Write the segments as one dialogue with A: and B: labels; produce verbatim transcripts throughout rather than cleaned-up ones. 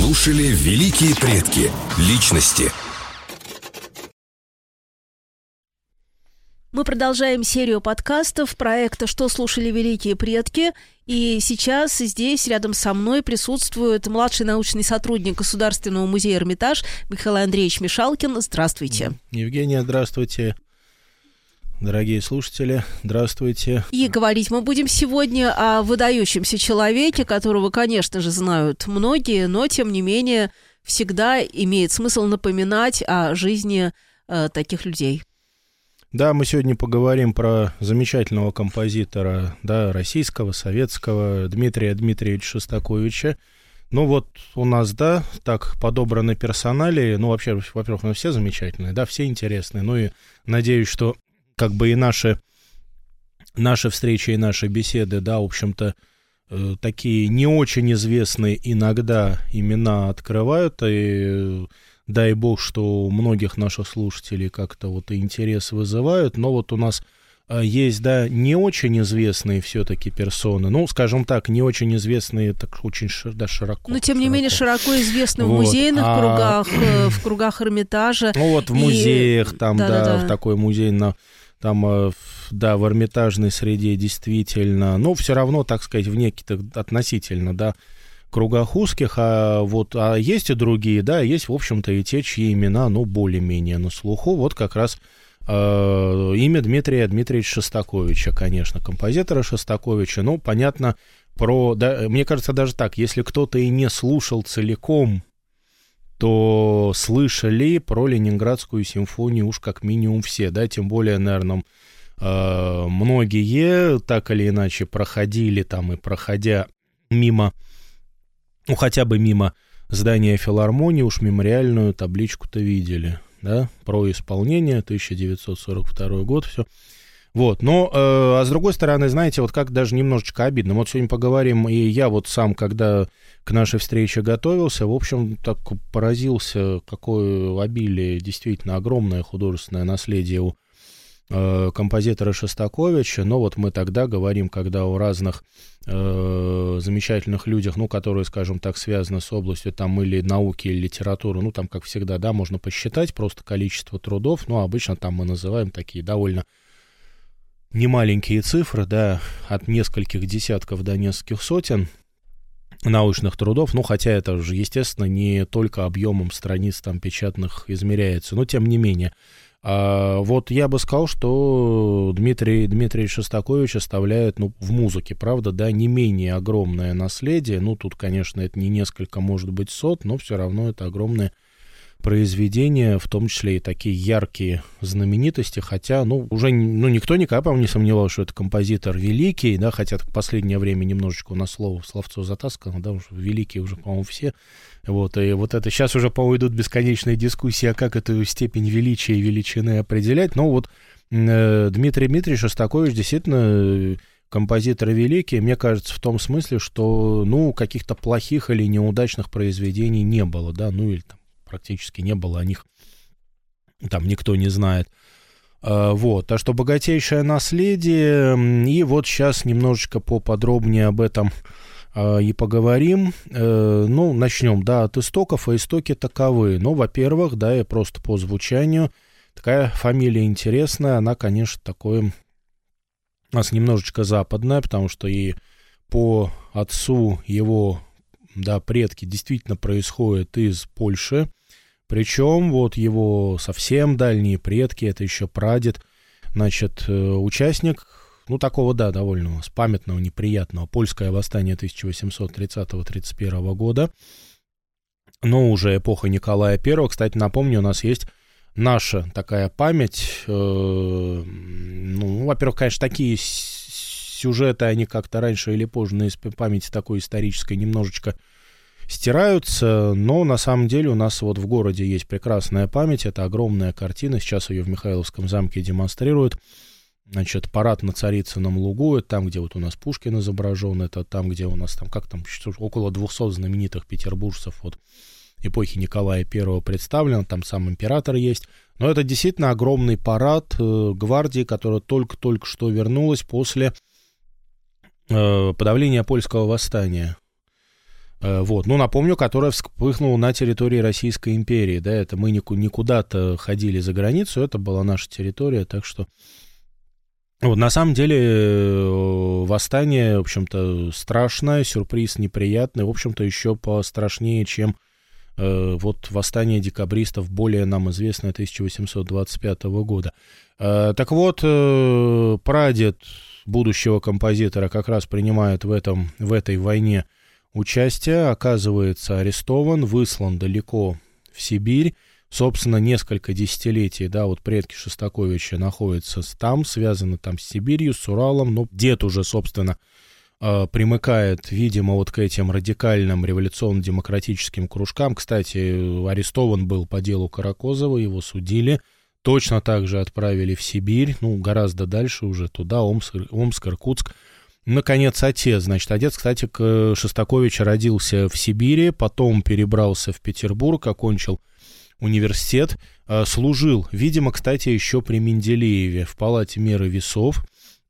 A: слушали великие предки, личности.
B: Мы продолжаем серию подкастов проекта «Что слушали великие предки». И сейчас здесь рядом со мной присутствует младший научный сотрудник Государственного музея «Эрмитаж» Михаил Андреевич Мишалкин. Здравствуйте.
C: Евгения, здравствуйте. Дорогие слушатели, здравствуйте.
B: И говорить мы будем сегодня о выдающемся человеке, которого, конечно же, знают многие, но, тем не менее, всегда имеет смысл напоминать о жизни э, таких людей.
C: Да, мы сегодня поговорим про замечательного композитора, да, российского, советского, Дмитрия Дмитриевича Шостаковича. Ну вот у нас, да, так подобраны персоналии, ну вообще, во-первых, ну все замечательные, да, все интересные, ну и надеюсь, что как бы и наши, наши встречи и наши беседы, да, в общем-то, э, такие не очень известные иногда имена открывают, и дай бог, что у многих наших слушателей как-то вот интерес вызывают, но вот у нас э, есть, да, не очень известные все-таки персоны, ну, скажем так, не очень известные, так очень шир, да, широко.
B: Но, тем не
C: широко.
B: менее, широко известны в
C: вот.
B: музейных
C: а...
B: кругах, э, в кругах Эрмитажа.
C: Ну, вот в и... музеях, там, да, да, да, в такой музейно... Там, да, в эрмитажной среде действительно, но все равно, так сказать, в неких относительно, да, кругах узких, а вот, а есть и другие, да, есть, в общем-то, и те, чьи имена, ну, более-менее на слуху, вот как раз э, имя Дмитрия Дмитриевича Шостаковича, конечно, композитора Шостаковича, ну, понятно, про, да, мне кажется, даже так, если кто-то и не слушал целиком, то слышали про Ленинградскую симфонию уж как минимум все, да, тем более, наверное, многие так или иначе проходили там и проходя мимо, ну, хотя бы мимо здания филармонии, уж мемориальную табличку-то видели, да, про исполнение, тысяча девятьсот сорок второй год, все. Вот, но, э, а с другой стороны, знаете, вот как даже немножечко обидно. Вот сегодня поговорим, и я вот сам, когда к нашей встрече готовился, в общем, так поразился, какое обилие, действительно огромное художественное наследие у э, композитора Шостаковича. Но вот мы тогда говорим, когда о разных э, замечательных людях, ну, которые, скажем так, связаны с областью там или науки, или литературы, ну, там, как всегда, да, можно посчитать просто количество трудов, но обычно там мы называем такие довольно немаленькие цифры, да, от нескольких десятков до нескольких сотен научных трудов, ну, хотя это уже, естественно, не только объемом страниц там печатных измеряется, но тем не менее. А вот я бы сказал, что Дмитрий Дмитриевич Шостакович оставляет, ну, в музыке, правда, да, не менее огромное наследие, ну, тут, конечно, это не несколько, может быть, сот, но все равно это огромное произведения, в том числе и такие яркие знаменитости, хотя, ну, уже ну, никто никогда, по-моему, не сомневался, что это композитор великий, да, хотя в последнее время немножечко у нас слово, словцо затаскано, да, уже великие уже, по-моему, все, вот, и вот это сейчас уже, по-моему, идут бесконечные дискуссии, а как эту степень величия и величины определять, но вот э, Дмитрий Дмитриевич Шостакович действительно композитор великий, мне кажется, в том смысле, что, ну, каких-то плохих или неудачных произведений не было, да, ну, или там практически не было, о них там никто не знает. А, вот, а что богатейшее наследие, и вот сейчас немножечко поподробнее об этом а, и поговорим. А, ну, начнем, да, от истоков, а истоки таковы. Ну, во-первых, да, и просто по звучанию, такая фамилия интересная, она, конечно, такое у нас немножечко западная, потому что и по отцу его, да, предки действительно происходят из Польши. Причем вот его совсем дальние предки, это еще прадед, значит, участник, ну, такого, да, довольно у нас памятного, неприятного, польское восстание тысяча восемьсот тридцатого — тридцать первого года, но уже эпоха Николая Первого. Кстати, напомню, у нас есть наша такая память, э, ну, во-первых, конечно, такие сюжеты, они как-то раньше или позже на памяти такой исторической немножечко стираются, но на самом деле у нас вот в городе есть прекрасная память, это огромная картина, сейчас ее в Михайловском замке демонстрируют, значит, парад на Царицыном лугу, это там, где вот у нас Пушкин изображен, это там, где у нас там, как там, около двухсот знаменитых петербуржцев вот эпохи Николая Первого представлено, там сам император есть, но это действительно огромный парад э, гвардии, которая только-только что вернулась после э, подавления польского восстания. Вот. Ну, напомню, которая вспыхнула на территории Российской империи, да, это мы не куда-то ходили за границу, это была наша территория, так что... Вот, на самом деле, восстание, в общем-то, страшное, сюрприз неприятный, в общем-то, еще пострашнее, чем э, вот восстание декабристов, более нам известное тысяча восемьсот двадцать пятого года. Э, так вот, э, прадед будущего композитора как раз принимает в, этом, в этой войне участие, оказывается арестован, выслан далеко в Сибирь. Собственно, несколько десятилетий, да, вот предки Шостаковича находятся там, связаны там с Сибирью, с Уралом, но дед уже, собственно, примыкает, видимо, вот к этим радикальным революционно-демократическим кружкам. Кстати, арестован был по делу Каракозова, его судили, точно так же отправили в Сибирь, ну, гораздо дальше уже туда, Омск, Омск, Иркутск. Наконец, отец, значит, отец, кстати, Шостакович родился в Сибири, потом перебрался в Петербург, окончил университет, служил, видимо, кстати, еще при Менделееве в палате меры весов.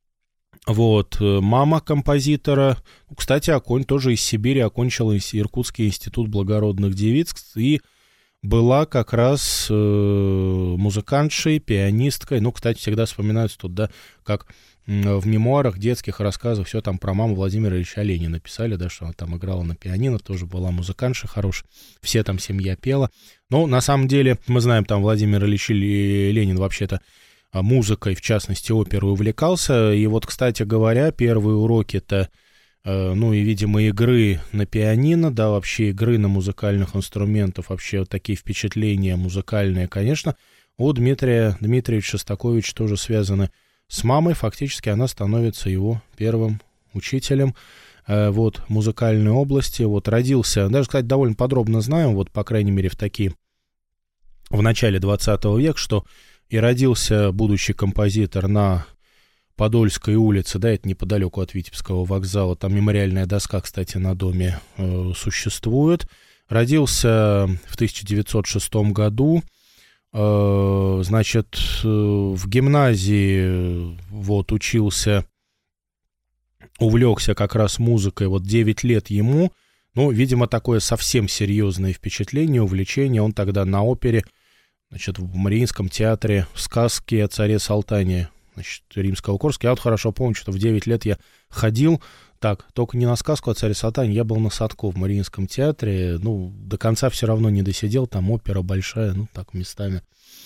C: Вот, мама композитора, кстати, окон, тоже из Сибири, окончила Иркутский институт благородных девиц и была как раз э, музыкантшей, пианисткой. Ну, кстати, всегда вспоминаются тут, да, как в мемуарах детских рассказах все там про маму Владимира Ильича Ленина писали, да, что она там играла на пианино, тоже была музыкантша хорошая, все там семья пела. Но на самом деле, мы знаем, там Владимир Ильич Ленин вообще-то музыкой, в частности, оперой увлекался. И вот, кстати говоря, первые уроки-то, э, ну и, видимо, игры на пианино, да, вообще игры на музыкальных инструментах, вообще вот такие впечатления музыкальные, конечно, у Дмитрия Дмитриевича Шостаковича тоже связаны с мамой. Фактически она становится его первым учителем э, вот, музыкальной области. Вот родился, даже, кстати, довольно подробно знаем, вот, по крайней мере, в такие, в начале двадцатого века, что и родился будущий композитор на Подольской улице, да, это неподалеку от Витебского вокзала, там мемориальная доска, кстати, на доме э, существует. Родился в тысяча девятьсот шестом году, э, значит, э, в гимназии вот учился, увлекся как раз музыкой, вот девять лет ему, ну, видимо, такое совсем серьезное впечатление, увлечение, он тогда на опере, значит, в Мариинском театре сказки о царе Салтане, значит, Римского-Корске. Я вот хорошо помню, что в девять лет я ходил, так, только не на сказку о царе Салтане, я был на Садко в Мариинском театре, ну, до конца все равно не досидел, там опера большая, ну, так, местами,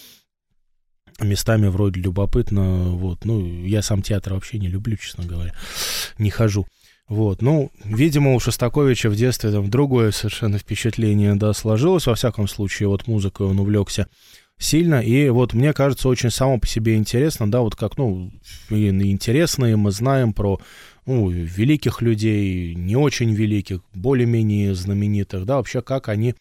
C: местами вроде любопытно, вот, ну, я сам театр вообще не люблю, честно говоря, не хожу. Вот, ну, видимо, у Шостаковича в детстве там другое совершенно впечатление, да, сложилось, во всяком случае, вот музыкой он увлекся сильно, и вот мне кажется, очень само по себе интересно, да, вот как, ну, интересно, и мы знаем про, ну, великих людей, не очень великих, более-менее знаменитых, да, вообще, как они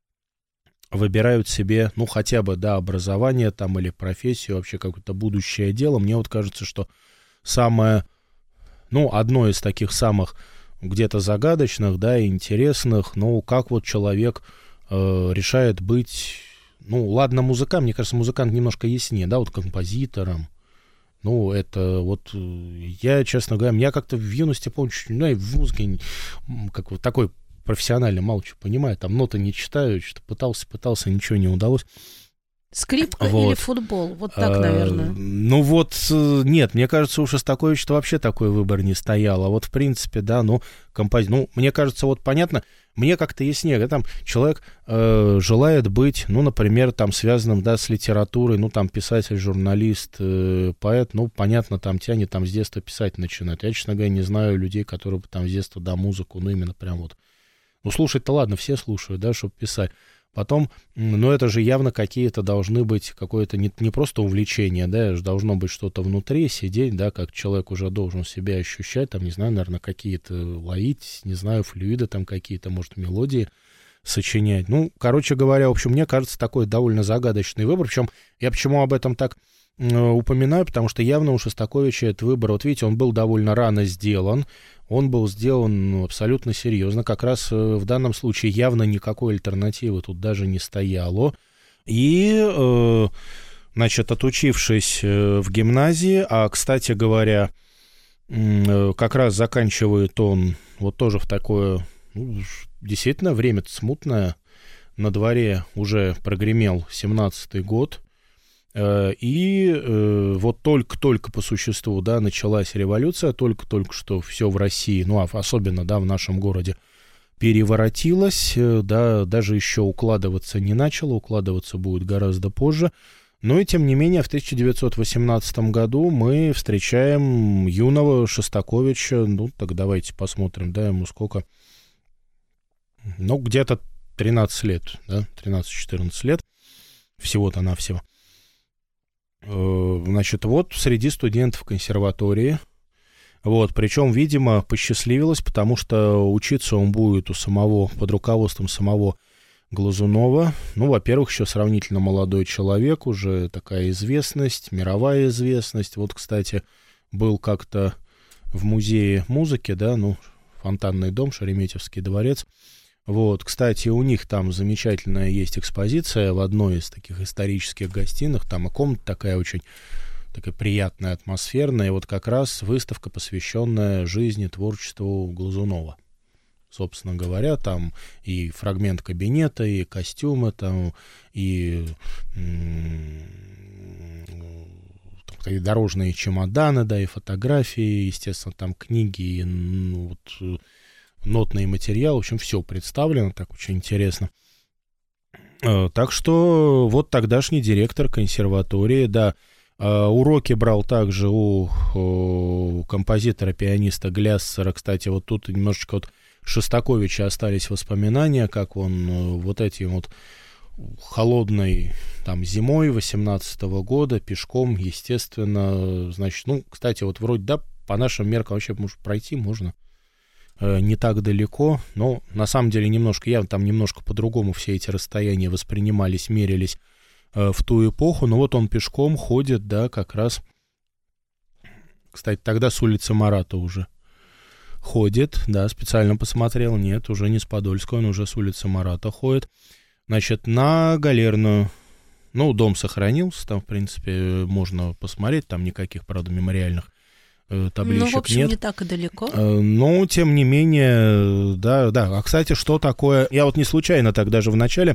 C: выбирают себе, ну, хотя бы, да, образование там или профессию, вообще какое-то будущее дело. Мне вот кажется, что самое... Ну, одно из таких самых где-то загадочных, да, интересных, ну, как вот человек э, решает быть, ну, ладно, музыкантом, мне кажется, музыкант немножко яснее, да, вот композитором, ну, это вот, я, честно говоря, я как-то в юности, помню, ну, и в музыке, как вот такой профессиональный, мало чего понимаю, там ноты не читаю, что пытался, пытался, ничего не удалось.
B: Скрипка
C: вот.
B: Или футбол? Вот так, а, наверное.
C: Ну вот, нет, мне кажется, у Шостаковича вообще такой выбор не стоял. А вот, в принципе, да, ну, компози... ну, мне кажется, вот понятно, мне как-то яснее, да, там человек э, желает быть, ну, например, там, связанным, да, с литературой, ну, там, писатель, журналист, э, поэт, ну, понятно, там, тянет, там, с детства писать начинает. Я, честно говоря, не знаю людей, которые бы там с детства, да, музыку, ну, именно прям вот, ну, слушать-то ладно, все слушают, да, чтобы писать. Потом, ну, это же явно какие-то должны быть, какое-то не, не просто увлечение, да, должно быть что-то внутри, сидеть, да, как человек уже должен себя ощущать, там, не знаю, наверное, какие-то ловить, не знаю, флюиды там какие-то, может, мелодии сочинять. Ну, короче говоря, в общем, мне кажется, такой довольно загадочный выбор, причем я почему об этом так э, упоминаю, потому что явно у Шостаковича этот выбор, вот видите, он был довольно рано сделан, он был сделан, ну, абсолютно серьезно. Как раз в данном случае явно никакой альтернативы тут даже не стояло. И, э, значит, отучившись в гимназии, а, кстати говоря, э, как раз заканчивает он вот тоже в такое, ну, действительно, время-то смутное. На дворе уже прогремел семнадцатый год. И вот только-только по существу, да, началась революция, только-только что все в России, ну, а особенно, да, в нашем городе, переворотилось, да, даже еще укладываться не начало, укладываться будет гораздо позже. Но и тем не менее в тысяча девятьсот восемнадцатом году мы встречаем юного Шостаковича. Ну, так давайте посмотрим, да, ему сколько? Ну, где-то тринадцать лет, да, тринадцать-четырнадцать лет, всего-то навсего. Значит, вот среди студентов консерватории. Вот, причем, видимо, посчастливилось, потому что учиться он будет у самого, под руководством самого Глазунова. Ну, во-первых, еще сравнительно молодой человек, уже такая известность, мировая известность. Вот, кстати, был как-то в музее музыки, да, ну, Фонтанный дом, Шереметьевский дворец. Вот, кстати, у них там замечательная есть экспозиция в одной из таких исторических гостиных, там и комната такая очень такая приятная, атмосферная, и вот как раз выставка, посвященная жизни, творчеству Глазунова. Собственно говоря, там и фрагмент кабинета, и костюмы, там, и, и дорожные чемоданы, да, и фотографии, естественно, там книги, и ну, вот, нотный материал, в общем, все представлено, так очень интересно. Так что вот тогдашний директор консерватории, да, уроки брал также у, у композитора-пианиста Гляссера. Кстати, вот тут немножечко вот Шостаковича остались воспоминания, как он вот этим вот холодной там зимой восемнадцатого года пешком, естественно, значит, ну, кстати, вот вроде, да, по нашим меркам вообще, может, пройти можно э, не так далеко, но на самом деле немножко, явно там немножко по-другому все эти расстояния воспринимались, мерились э, в ту эпоху, но вот он пешком ходит, да, как раз, кстати, тогда с улицы Марата уже ходит, да, специально посмотрел, нет, уже не с Подольской, он уже с улицы Марата ходит, значит, на Галерную. Ну, дом сохранился, там, в принципе, можно посмотреть, там никаких, правда, мемориальных э, табличек нет.
B: Ну, в общем,
C: нет.
B: не так и далеко.
C: Э, но, тем не менее, да, да. А, кстати, что такое... Я вот не случайно так даже в начале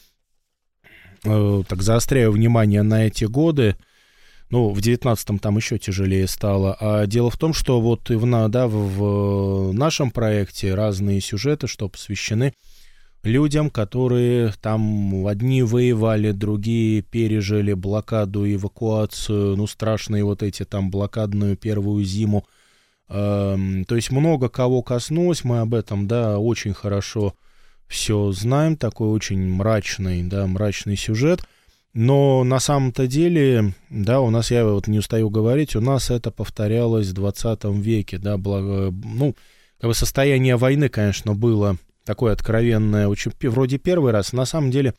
C: э, так заостряю внимание на эти годы. Ну, в девятнадцатом там еще тяжелее стало. А дело в том, что вот и в, да, в, в нашем проекте разные сюжеты, что посвящены людям, которые там одни воевали, другие пережили блокаду, эвакуацию, ну, страшные вот эти там блокадную первую зиму. Эм, то есть много кого коснулось, мы об этом, да, очень хорошо все знаем, такой очень мрачный, да, мрачный сюжет. Но на самом-то деле, да, у нас, я вот не устаю говорить, у нас это повторялось в двадцатом веке, да, благо, ну, как бы состояние войны, конечно, было такое откровенное, очень, вроде первый раз, на самом деле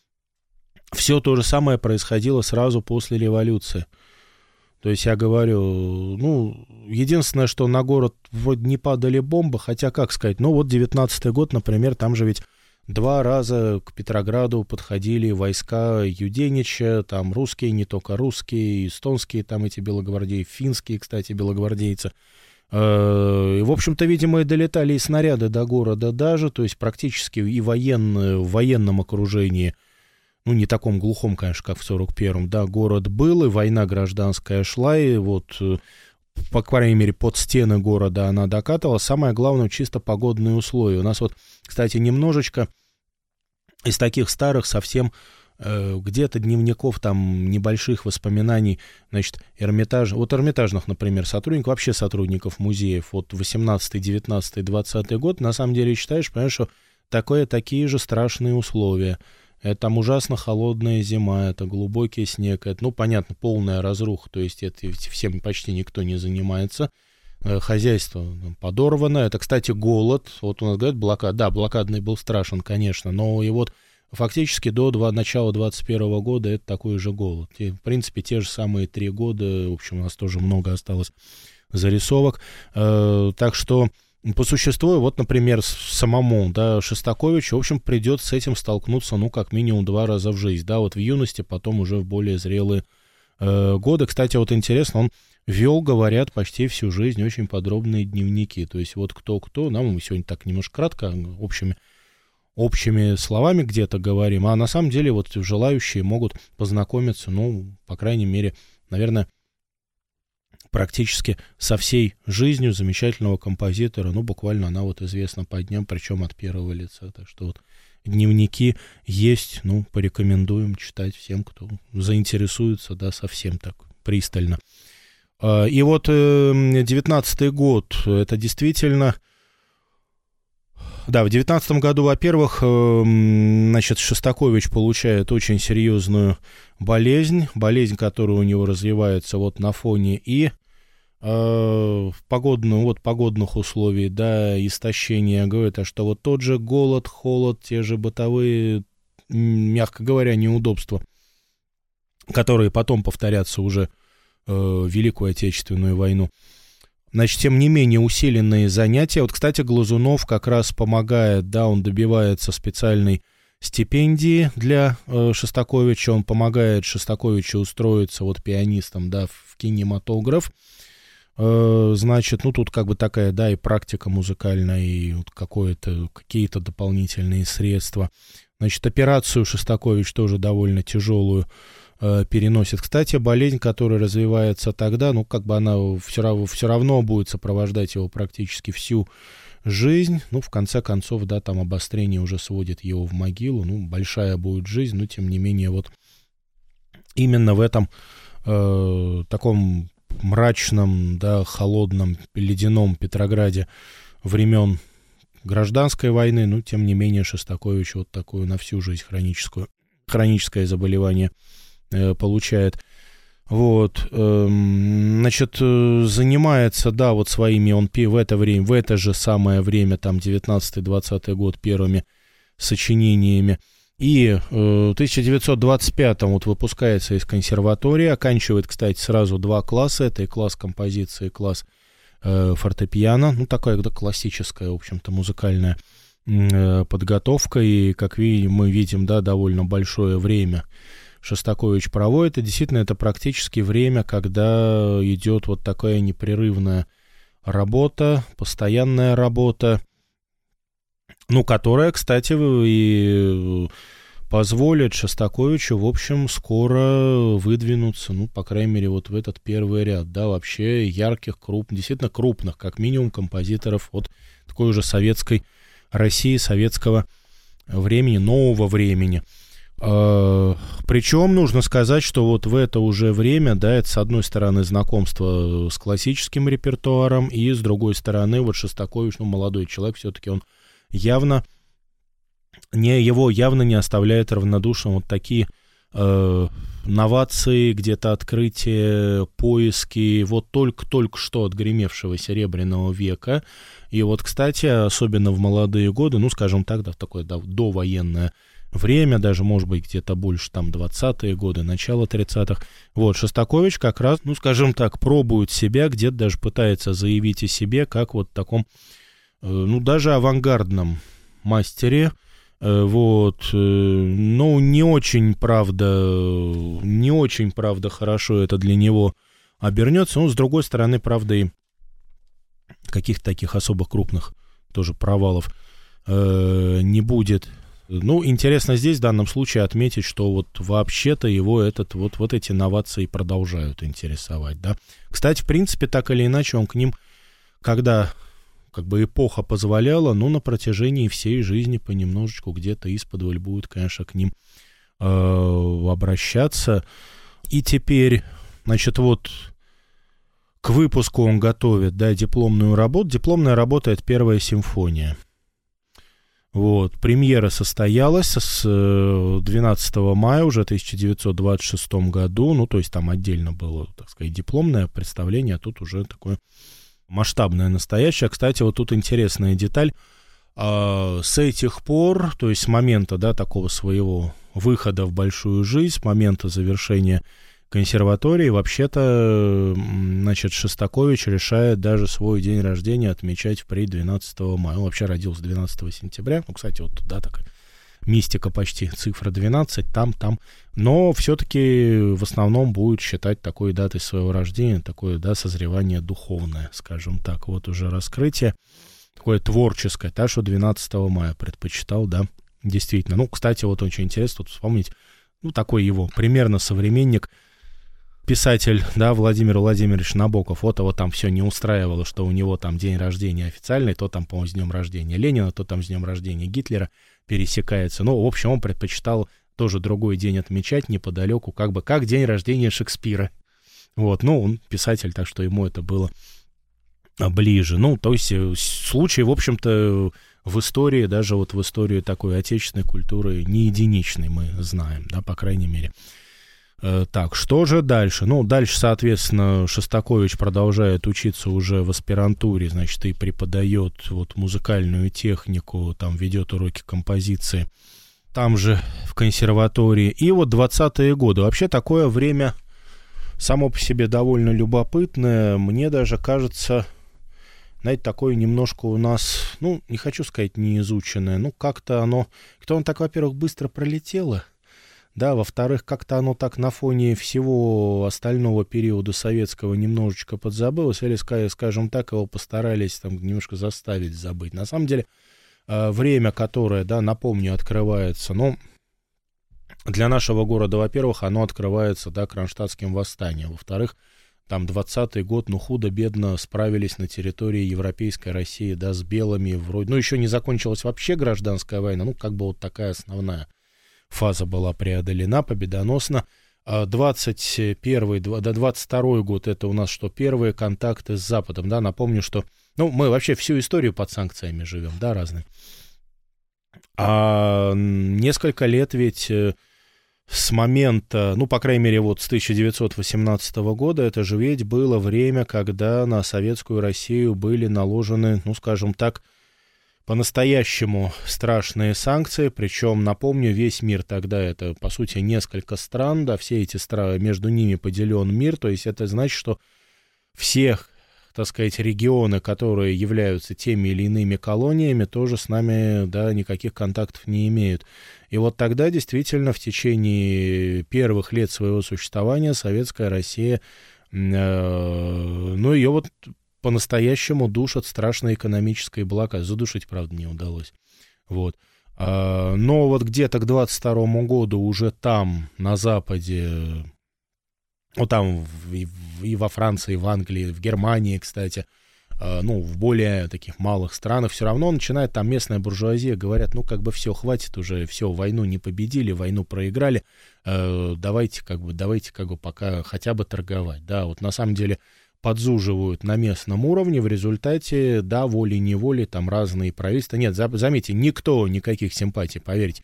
C: все то же самое происходило сразу после революции. То есть я говорю, ну, единственное, что на город вроде не падали бомбы, хотя, как сказать, ну, вот девятнадцатый год, например, там же ведь два раза к Петрограду подходили войска Юденича, там русские, не только русские, эстонские, там эти белогвардейцы, финские, кстати, белогвардейцы. И, в общем-то, видимо, и долетали и снаряды до города даже, то есть практически и военные, в военном окружении, ну, не таком глухом, конечно, как в сорок первом, да, город был, и война гражданская шла, и вот, по крайней мере, под стены города она докатывала. Самое главное, чисто погодные условия. У нас вот, кстати, немножечко из таких старых совсем э, где-то дневников, там, небольших воспоминаний, значит, Эрмитаж, вот Эрмитажных, например, сотрудников, вообще сотрудников музеев, вот восемнадцатый, девятнадцатый, двадцатый год, на самом деле, читаешь, понимаешь, что такое, такие же страшные условия. Это там ужасно холодная зима, это глубокий снег, это, ну, понятно, полная разруха, то есть это всем почти никто не занимается. Хозяйство подорвано, это, кстати, голод, вот у нас говорят блокад, да, блокадный был страшен, конечно, но и вот фактически до два, начала двадцать первого года это такой же голод. И, в принципе, те же самые три года, в общем, у нас тоже много осталось зарисовок, э, так что по существу, вот, например, самому, да, Шостаковичу, в общем, придется с этим столкнуться, ну, как минимум два раза в жизнь, да, вот в юности, потом уже в более зрелые э, годы. Кстати, вот интересно, он вел, говорят, почти всю жизнь очень подробные дневники. То есть вот кто-кто, нам мы сегодня так немножко кратко, общими, общими словами где-то говорим, а на самом деле вот желающие могут познакомиться, ну, по крайней мере, наверное, практически со всей жизнью замечательного композитора. Ну, буквально она вот известна по дням, причем от первого лица. Так что вот дневники есть, ну, порекомендуем читать всем, кто заинтересуется, да, совсем так пристально. И вот девятнадцатый год, это действительно... Да, в девятнадцатом году, во-первых, значит, Шостакович получает очень серьезную болезнь, болезнь, которая у него развивается вот на фоне и э, погодных, вот, погодных условий, да, истощения, говорит, что вот тот же голод, холод, те же бытовые, мягко говоря, неудобства, которые потом повторятся уже э, в Великую Отечественную войну. Значит, тем не менее, усиленные занятия. Вот, кстати, Глазунов как раз помогает, да, он добивается специальной стипендии для э, Шостаковича, он помогает Шостаковичу устроиться вот пианистом, да, в кинематограф. Э, значит, ну, тут как бы такая, да, и практика музыкальная, и вот какое-то, какие-то дополнительные средства. Значит, операцию Шостакович тоже довольно тяжелую переносит. Кстати, болезнь, которая развивается тогда, ну, как бы она все равно, все равно будет сопровождать его практически всю жизнь. Ну, в конце концов, да, там обострение уже сводит его в могилу. Ну, большая будет жизнь, но, тем не менее, вот именно в этом э, таком мрачном, да, холодном, ледяном Петрограде времен гражданской войны, ну, тем не менее, Шостакович вот такую на всю жизнь хроническую, хроническое заболевание получает. Вот, значит, занимается, да, вот своими, он в это время, в это же самое время, там, девятнадцатый-двадцатый год, первыми сочинениями. И в тысяча девятьсот двадцать пятом вот выпускается из консерватории, оканчивает, кстати, сразу два класса, это и класс композиции, и класс э, фортепиано, ну, такая, да, классическая, в общем-то, музыкальная э, подготовка, и, как ви- мы видим, да, довольно большое время Шостакович проводит, и действительно это практически время, когда идет вот такая непрерывная работа, постоянная работа, ну, которая, кстати, и позволит Шостаковичу, в общем, скоро выдвинуться, ну, по крайней мере, вот в этот первый ряд, да, вообще ярких, крупных, действительно крупных, как минимум, композиторов от такой уже советской России, советского времени, нового времени. Причем нужно сказать, что вот в это уже время, да, это с одной стороны знакомство с классическим репертуаром, и с другой стороны вот Шостакович, ну, молодой человек, все-таки он явно, не, его явно не оставляет равнодушным вот такие э, новации, где-то открытие, поиски вот только-только что отгремевшего Серебряного века. И вот, кстати, особенно в молодые годы, ну, скажем так, да, в такое, да, довоенное время, даже, может быть, где-то больше, там, двадцатые годы, начало тридцатых. Вот, Шостакович как раз, ну, скажем так, пробует себя, где-то даже пытается заявить о себе, как вот таком, э, ну, даже авангардном мастере, э, вот, э, ну, не очень, правда, не очень, правда, хорошо это для него обернется, но, с другой стороны, правда, и каких-то таких особо крупных тоже провалов э, не будет. Ну, интересно здесь в данном случае отметить, что вот вообще-то его этот, вот, вот эти новации продолжают интересовать, да. Кстати, в принципе, так или иначе, он к ним, когда как бы эпоха позволяла, ну, на протяжении всей жизни понемножечку где-то исподволь будет, конечно, к ним э, обращаться. И теперь, значит, вот к выпуску он готовит, да, дипломную работу. Дипломная работа — это первая симфония. Вот, премьера состоялась с двенадцатого мая уже тысяча девятьсот двадцать шестом году, ну, то есть там отдельно было, так сказать, дипломное представление, а тут уже такое масштабное, настоящее. Кстати, вот тут интересная деталь, а, с этих пор, то есть с момента, да, такого своего выхода в большую жизнь, с момента завершения консерватории, вообще-то, значит, Шостакович решает даже свой день рождения отмечать впредь двенадцатого мая. Он вообще родился двенадцатого сентября. Ну, кстати, вот, да, такая мистика почти, цифра двенадцать, там, там. Но все-таки в основном будет считать такой датой своего рождения, такое, да, созревание духовное, скажем так. Вот уже раскрытие такое творческое, так что двенадцатого мая предпочитал, да, действительно. Ну, кстати, вот очень интересно тут вспомнить, ну, такой его примерно современник, писатель, да, Владимир Владимирович Набоков. Вот его там все не устраивало, что у него там день рождения официальный, то там, по-моему, с днем рождения Ленина, то там с днем рождения Гитлера пересекается. Ну, в общем, он предпочитал тоже другой день отмечать неподалеку, как бы как день рождения Шекспира. Вот, ну, он писатель, так что ему это было ближе. Ну, то есть случай, в общем-то, в истории, даже вот в истории такой отечественной культуры не единичный, мы знаем, да, по крайней мере. Так, что же дальше? Ну, дальше, соответственно, Шостакович продолжает учиться уже в аспирантуре, значит, и преподает вот музыкальную технику, там ведет уроки композиции, там же в консерватории. И вот двадцатые годы. Вообще такое время само по себе довольно любопытное. Мне даже кажется, знаете, такое немножко у нас, ну, не хочу сказать неизученное, ну, как-то оно, кто он так, во-первых, быстро пролетело, да, во-вторых, как-то оно так на фоне всего остального периода советского немножечко подзабылось, или, скажем так, его постарались там немножко заставить забыть. На самом деле, время, которое, да, напомню, открывается, ну, для нашего города, во-первых, оно открывается, да, Кронштадтским восстанием, во-вторых, там двадцатый год, ну, худо-бедно справились на территории Европейской России, да, с белыми, вроде, ну, еще не закончилась вообще гражданская война, ну, как бы вот такая основная фаза была преодолена победоносно. двадцать первый, двадцать второй год, это у нас что, первые контакты с Западом, да, напомню, что, ну, мы вообще всю историю под санкциями живем, да, разные. А несколько лет ведь с момента, ну, по крайней мере, вот с тысяча девятьсот восемнадцатого года, это же ведь было время, когда на советскую Россию были наложены, ну, скажем так, по-настоящему страшные санкции, причем, напомню, весь мир тогда, это, по сути, несколько стран, да, все эти страны, между ними поделен мир, то есть это значит, что всех, так сказать, регионы, которые являются теми или иными колониями, тоже с нами, да, никаких контактов не имеют. И вот тогда, действительно, в течение первых лет своего существования советская Россия, э, ну, ее вот по-настоящему душат страшной экономической блокадой. Задушить, правда, не удалось. Вот. А, но вот где-то к двадцать второму году уже там, на Западе, ну, там и, и во Франции, и в Англии, в Германии, кстати, а, ну, в более таких малых странах, все равно начинает там местная буржуазия, говорят, ну, как бы все, хватит уже, все, войну не победили, войну проиграли, а, давайте, как бы, давайте, как бы, пока хотя бы торговать. Да, вот на самом деле подзуживают на местном уровне, в результате, да, волей-неволей, там разные правительства. Нет, заметьте, никто никаких симпатий, поверьте,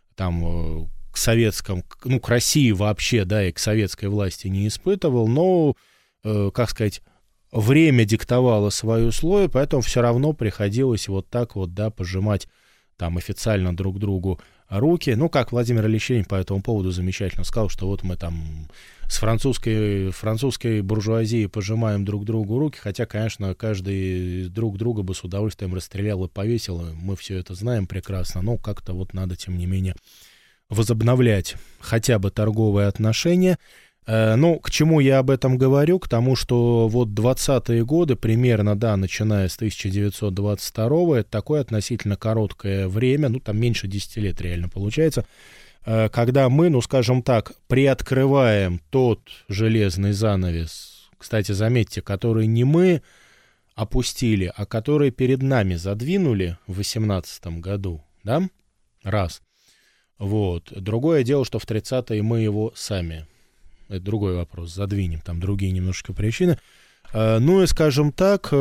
C: там к советскому, ну, к России вообще, да, и к советской власти не испытывал, но, э, как сказать, время диктовало свои условия, поэтому все равно приходилось вот так вот, да, пожимать там официально друг другу руки. Ну, как Владимир Ильич Ленин по этому поводу замечательно сказал, что вот мы там с французской, французской буржуазией пожимаем друг другу руки, хотя, конечно, каждый друг друга бы с удовольствием расстрелял и повесил, мы все это знаем прекрасно, но как-то вот надо, тем не менее, возобновлять хотя бы торговые отношения. Ну, к чему я об этом говорю? К тому, что вот двадцатые годы, примерно, да, начиная с тысяча девятьсот двадцать второго, это такое относительно короткое время, ну, там меньше десяти лет реально получается, когда мы, ну, скажем так, приоткрываем тот железный занавес, кстати, заметьте, который не мы опустили, а который перед нами задвинули в восемнадцатом году, да, раз. Вот. Другое дело, что в тридцатые мы его сами, это другой вопрос, задвинем, там другие немножечко причины. Ну и, скажем так,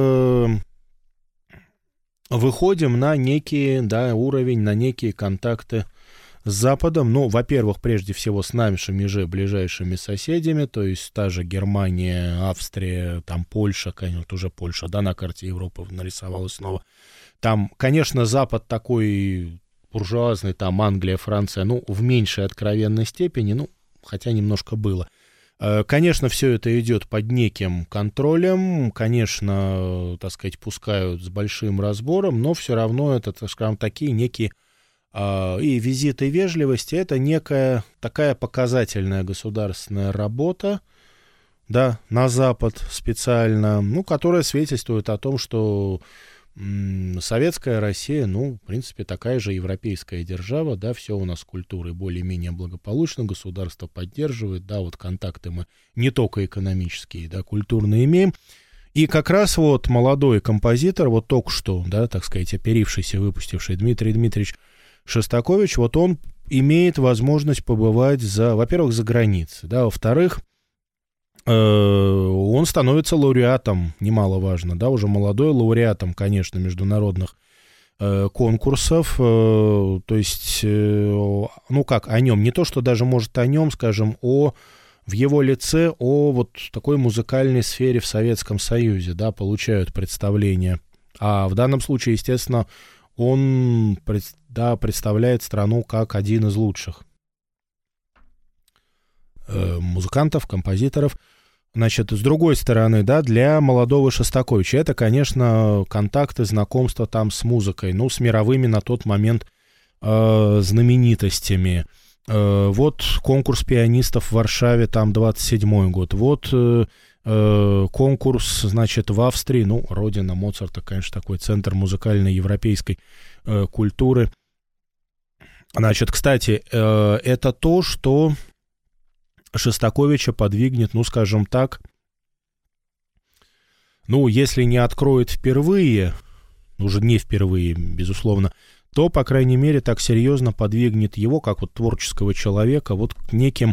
C: выходим на некий, да, уровень, на некие контакты с Западом. Ну, во-первых, прежде всего с нашими же ближайшими соседями, то есть та же Германия, Австрия, там Польша, конечно, уже Польша, да, на карте Европы нарисовалась снова. Там, конечно, Запад такой буржуазный, там Англия, Франция, ну, в меньшей откровенной степени, ну, хотя немножко было. Конечно, все это идет под неким контролем, конечно, так сказать, пускают с большим разбором, но все равно это, так скажем, такие некие И визит и вежливость — это некая такая показательная государственная работа, да, на Запад специально, ну, которая свидетельствует о том, что м, советская Россия, ну, в принципе, такая же европейская держава, да, все у нас с культурой более-менее благополучно, государство поддерживает, да, вот контакты мы не только экономические, да, культурные имеем. И как раз вот молодой композитор, вот только что, да, так сказать, оперившийся, выпустивший Дмитрий Дмитриевич Шостакович, вот он имеет возможность побывать, за, во-первых, за границей, да, во-вторых, он становится лауреатом, немаловажно, да, уже молодой лауреатом, конечно, международных э, конкурсов, э, то есть, э, ну как, о нем, не то, что даже, может, о нем, скажем, о, в его лице, о вот такой музыкальной сфере в Советском Союзе, да, получают представление, а в данном случае, естественно, он, да, представляет страну как один из лучших э, музыкантов, композиторов. Значит, с другой стороны, да, для молодого Шостаковича это, конечно, контакты, знакомства там с музыкой, ну, с мировыми на тот момент э, знаменитостями. Э, вот конкурс пианистов в Варшаве, там, двадцать седьмой год. Вот э, э, конкурс, значит, в Австрии, ну, родина Моцарта, конечно, такой центр музыкальной европейской э, культуры. Значит, кстати, э, это то, что Шостаковича подвигнет, ну, скажем так, ну, если не откроет впервые, уже не впервые, безусловно, то, по крайней мере, так серьезно подвигнет его, как вот творческого человека, вот к неким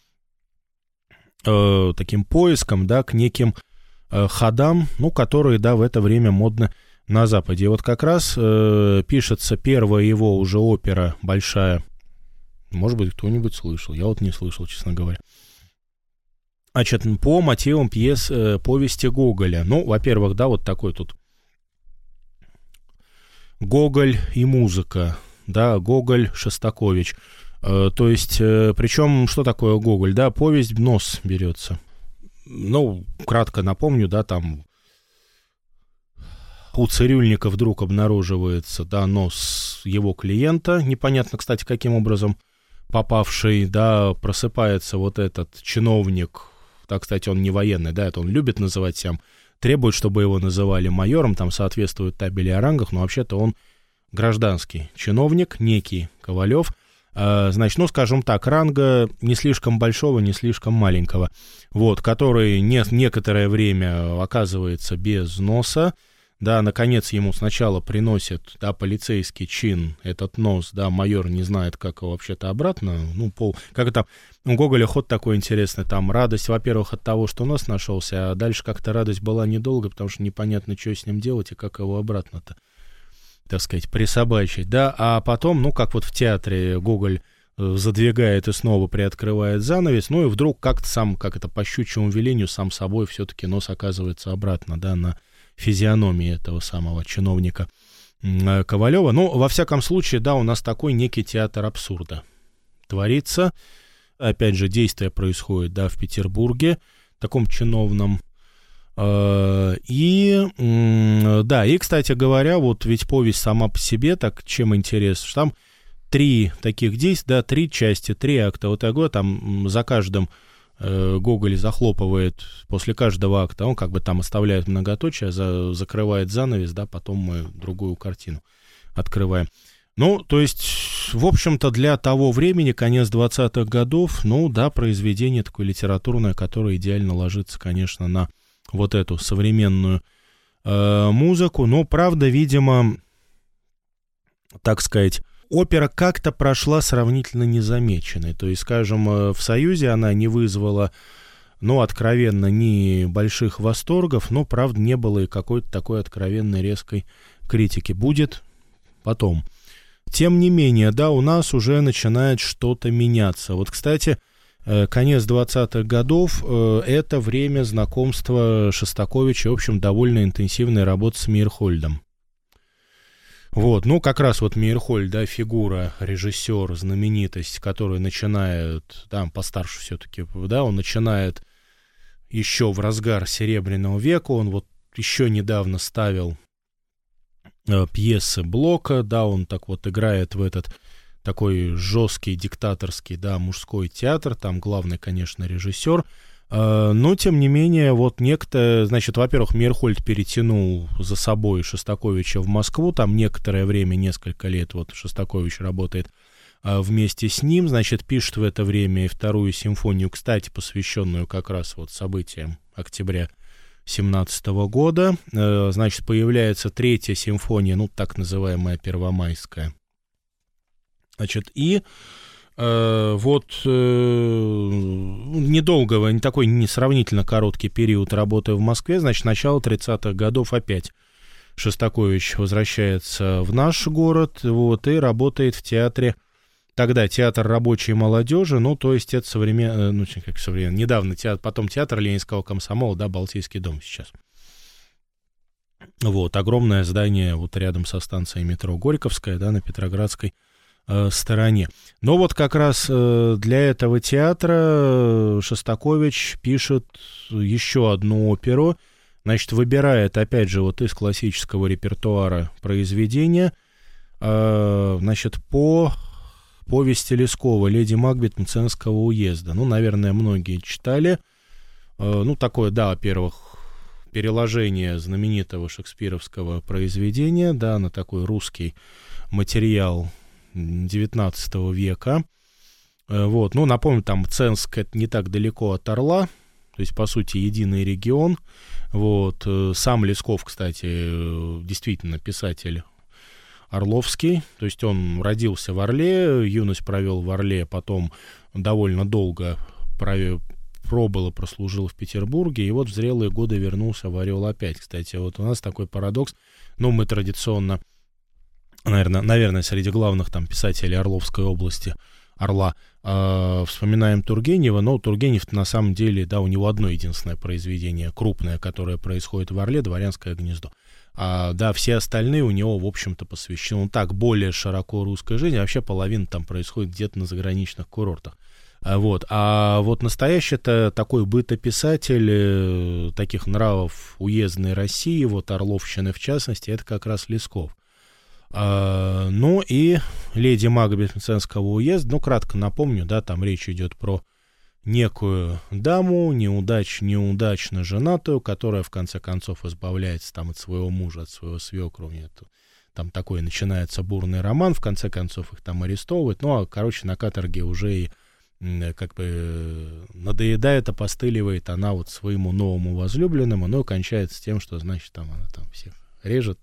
C: э, таким поискам, да, к неким э, ходам, ну, которые, да, в это время модны на Западе. И вот как раз э, пишется первая его уже опера большая. Может быть, кто-нибудь слышал. Я вот не слышал, честно говоря. Значит, по мотивам пьес э, повести Гоголя. Ну, во-первых, да, вот такой тут Гоголь и музыка. Да, Гоголь, Шостакович. Э, то есть, э, причем, что такое Гоголь? Да, повесть «Нос» берется. Ну, кратко напомню, да, там у цирюльника вдруг обнаруживается, да, нос его клиента. Непонятно, кстати, каким образом попавший, да, просыпается вот этот чиновник, да, кстати, он не военный, да, это он любит называть себя, требует, чтобы его называли майором, там соответствуют табели о рангах, но вообще-то он гражданский чиновник, некий Ковалев, э, значит, ну, скажем так, ранга не слишком большого, не слишком маленького, вот, который не, некоторое время оказывается без носа. Да, наконец ему сначала приносят, да, полицейский чин, этот нос, да, майор не знает, как его вообще-то обратно, ну, пол, как это, у Гоголя ход такой интересный, там, радость, во-первых, от того, что нос нашелся, а дальше как-то радость была недолго, потому что непонятно, что с ним делать и как его обратно-то, так сказать, присобачить, да, а потом, ну, как вот в театре Гоголь задвигает и снова приоткрывает занавес, ну, и вдруг как-то сам, как это, по щучьему велению, сам собой все-таки нос оказывается обратно, да, на физиономии этого самого чиновника Ковалева. Ну, во всяком случае, да, у нас такой некий театр абсурда творится. Опять же, действие происходит, да, в Петербурге, таком чиновном. И, да, и, кстати говоря, вот ведь повесть сама по себе, так чем интересна, что там три таких действия, да, три части, три акта. Вот я говорю, там за каждым Гоголь захлопывает после каждого акта, он как бы там оставляет многоточие, за, закрывает занавес, да, потом мы другую картину открываем. Ну, то есть, в общем-то, для того времени, конец двадцатых годов, ну, да, произведение такое литературное, которое идеально ложится, конечно, на вот эту современную э, музыку, но, правда, видимо, так сказать, опера как-то прошла сравнительно незамеченной. То есть, скажем, в Союзе она не вызвала, ну, откровенно, ни больших восторгов, но, правда, не было и какой-то такой откровенной резкой критики. Будет потом. Тем не менее, да, у нас уже начинает что-то меняться. Вот, кстати, конец двадцатых годов — это время знакомства Шостаковича, в общем, довольно интенсивной работы с Мейерхольдом. Вот, ну, как раз вот Мейерхольд, да, фигура, режиссер, знаменитость, который начинает, да, постарше все-таки, да, он начинает еще в разгар Серебряного века, он вот еще недавно ставил э, пьесы Блока, да, он так вот играет в этот такой жесткий, диктаторский, да, мужской театр, там главный, конечно, режиссер. Но, тем не менее, вот некто, значит, во-первых, Мейерхольд перетянул за собой Шостаковича в Москву, там некоторое время, несколько лет, вот Шостакович работает вместе с ним, значит, пишет в это время и вторую симфонию, кстати, посвященную как раз вот событиям октября семнадцатого года, значит, появляется третья симфония, ну, так называемая Первомайская, значит, и э, вот э, недолго, не такой не сравнительно короткий период работы в Москве, значит, начало тридцатых годов опять Шостакович возвращается в наш город, вот, и работает в театре. Тогда театр рабочей молодежи, ну, то есть это современный, ну, как современный, недавно театр, потом театр Ленинского комсомола, да, Балтийский дом сейчас. Вот, огромное здание вот рядом со станцией метро Горьковская, да, на Петроградской э, стороне. Но вот как раз э, для этого театра Шостакович пишет еще одну оперу, значит, выбирает, опять же, вот из классического репертуара произведения, э, значит, по... повести Лескова «Леди Макбет Мценского уезда». Ну, наверное, многие читали. Ну, такое, да, во-первых, переложение знаменитого шекспировского произведения, да, на такой русский материал девятнадцатого века. Вот, ну, напомню, там Мценск — это не так далеко от Орла, то есть, по сути, единый регион. Вот, сам Лесков, кстати, действительно писатель орловский, то есть он родился в Орле, юность провел в Орле, потом довольно долго провел, пробыл и прослужил в Петербурге, и вот в зрелые годы вернулся в Орел опять. Кстати, вот у нас такой парадокс, ну, мы традиционно, наверное, наверное среди главных там писателей Орловской области, Орла, э, вспоминаем Тургенева, но Тургенев на самом деле, да, у него одно единственное произведение, крупное, которое происходит в Орле, «Дворянское гнездо». А, да, все остальные у него, в общем-то, посвящены, ну, так, более широко русской жизни, вообще половина там происходит где-то на заграничных курортах. А вот, а вот настоящий-то такой бытописатель э, таких нравов уездной России, вот Орловщины в частности, это как раз Лесков. А, ну и «Леди Макбет Мценского уезда», ну, кратко напомню, да, там речь идет про некую даму, неудач, неудачно женатую, которая в конце концов избавляется там от своего мужа, от своего свекра. Там такой начинается бурный роман, в конце концов их там арестовывают. Ну, а, короче, на каторге уже и как бы надоедает, опостыливает она вот своему новому возлюбленному, но кончается тем, что, значит, там она там всех режет.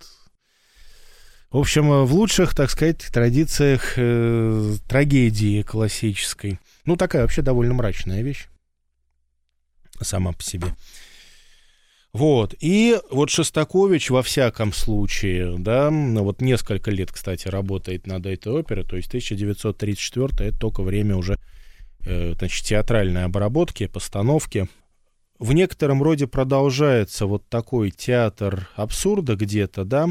C: В общем, в лучших, так сказать, традициях э, трагедии классической. Ну, такая вообще довольно мрачная вещь сама по себе. Вот, и вот Шостакович во всяком случае, да, вот несколько лет, кстати, работает над этой оперой, то есть тысяча девятьсот тридцать четвёртый, это только время уже, э, значит, театральной обработки, постановки. В некотором роде продолжается вот такой театр абсурда где-то, да.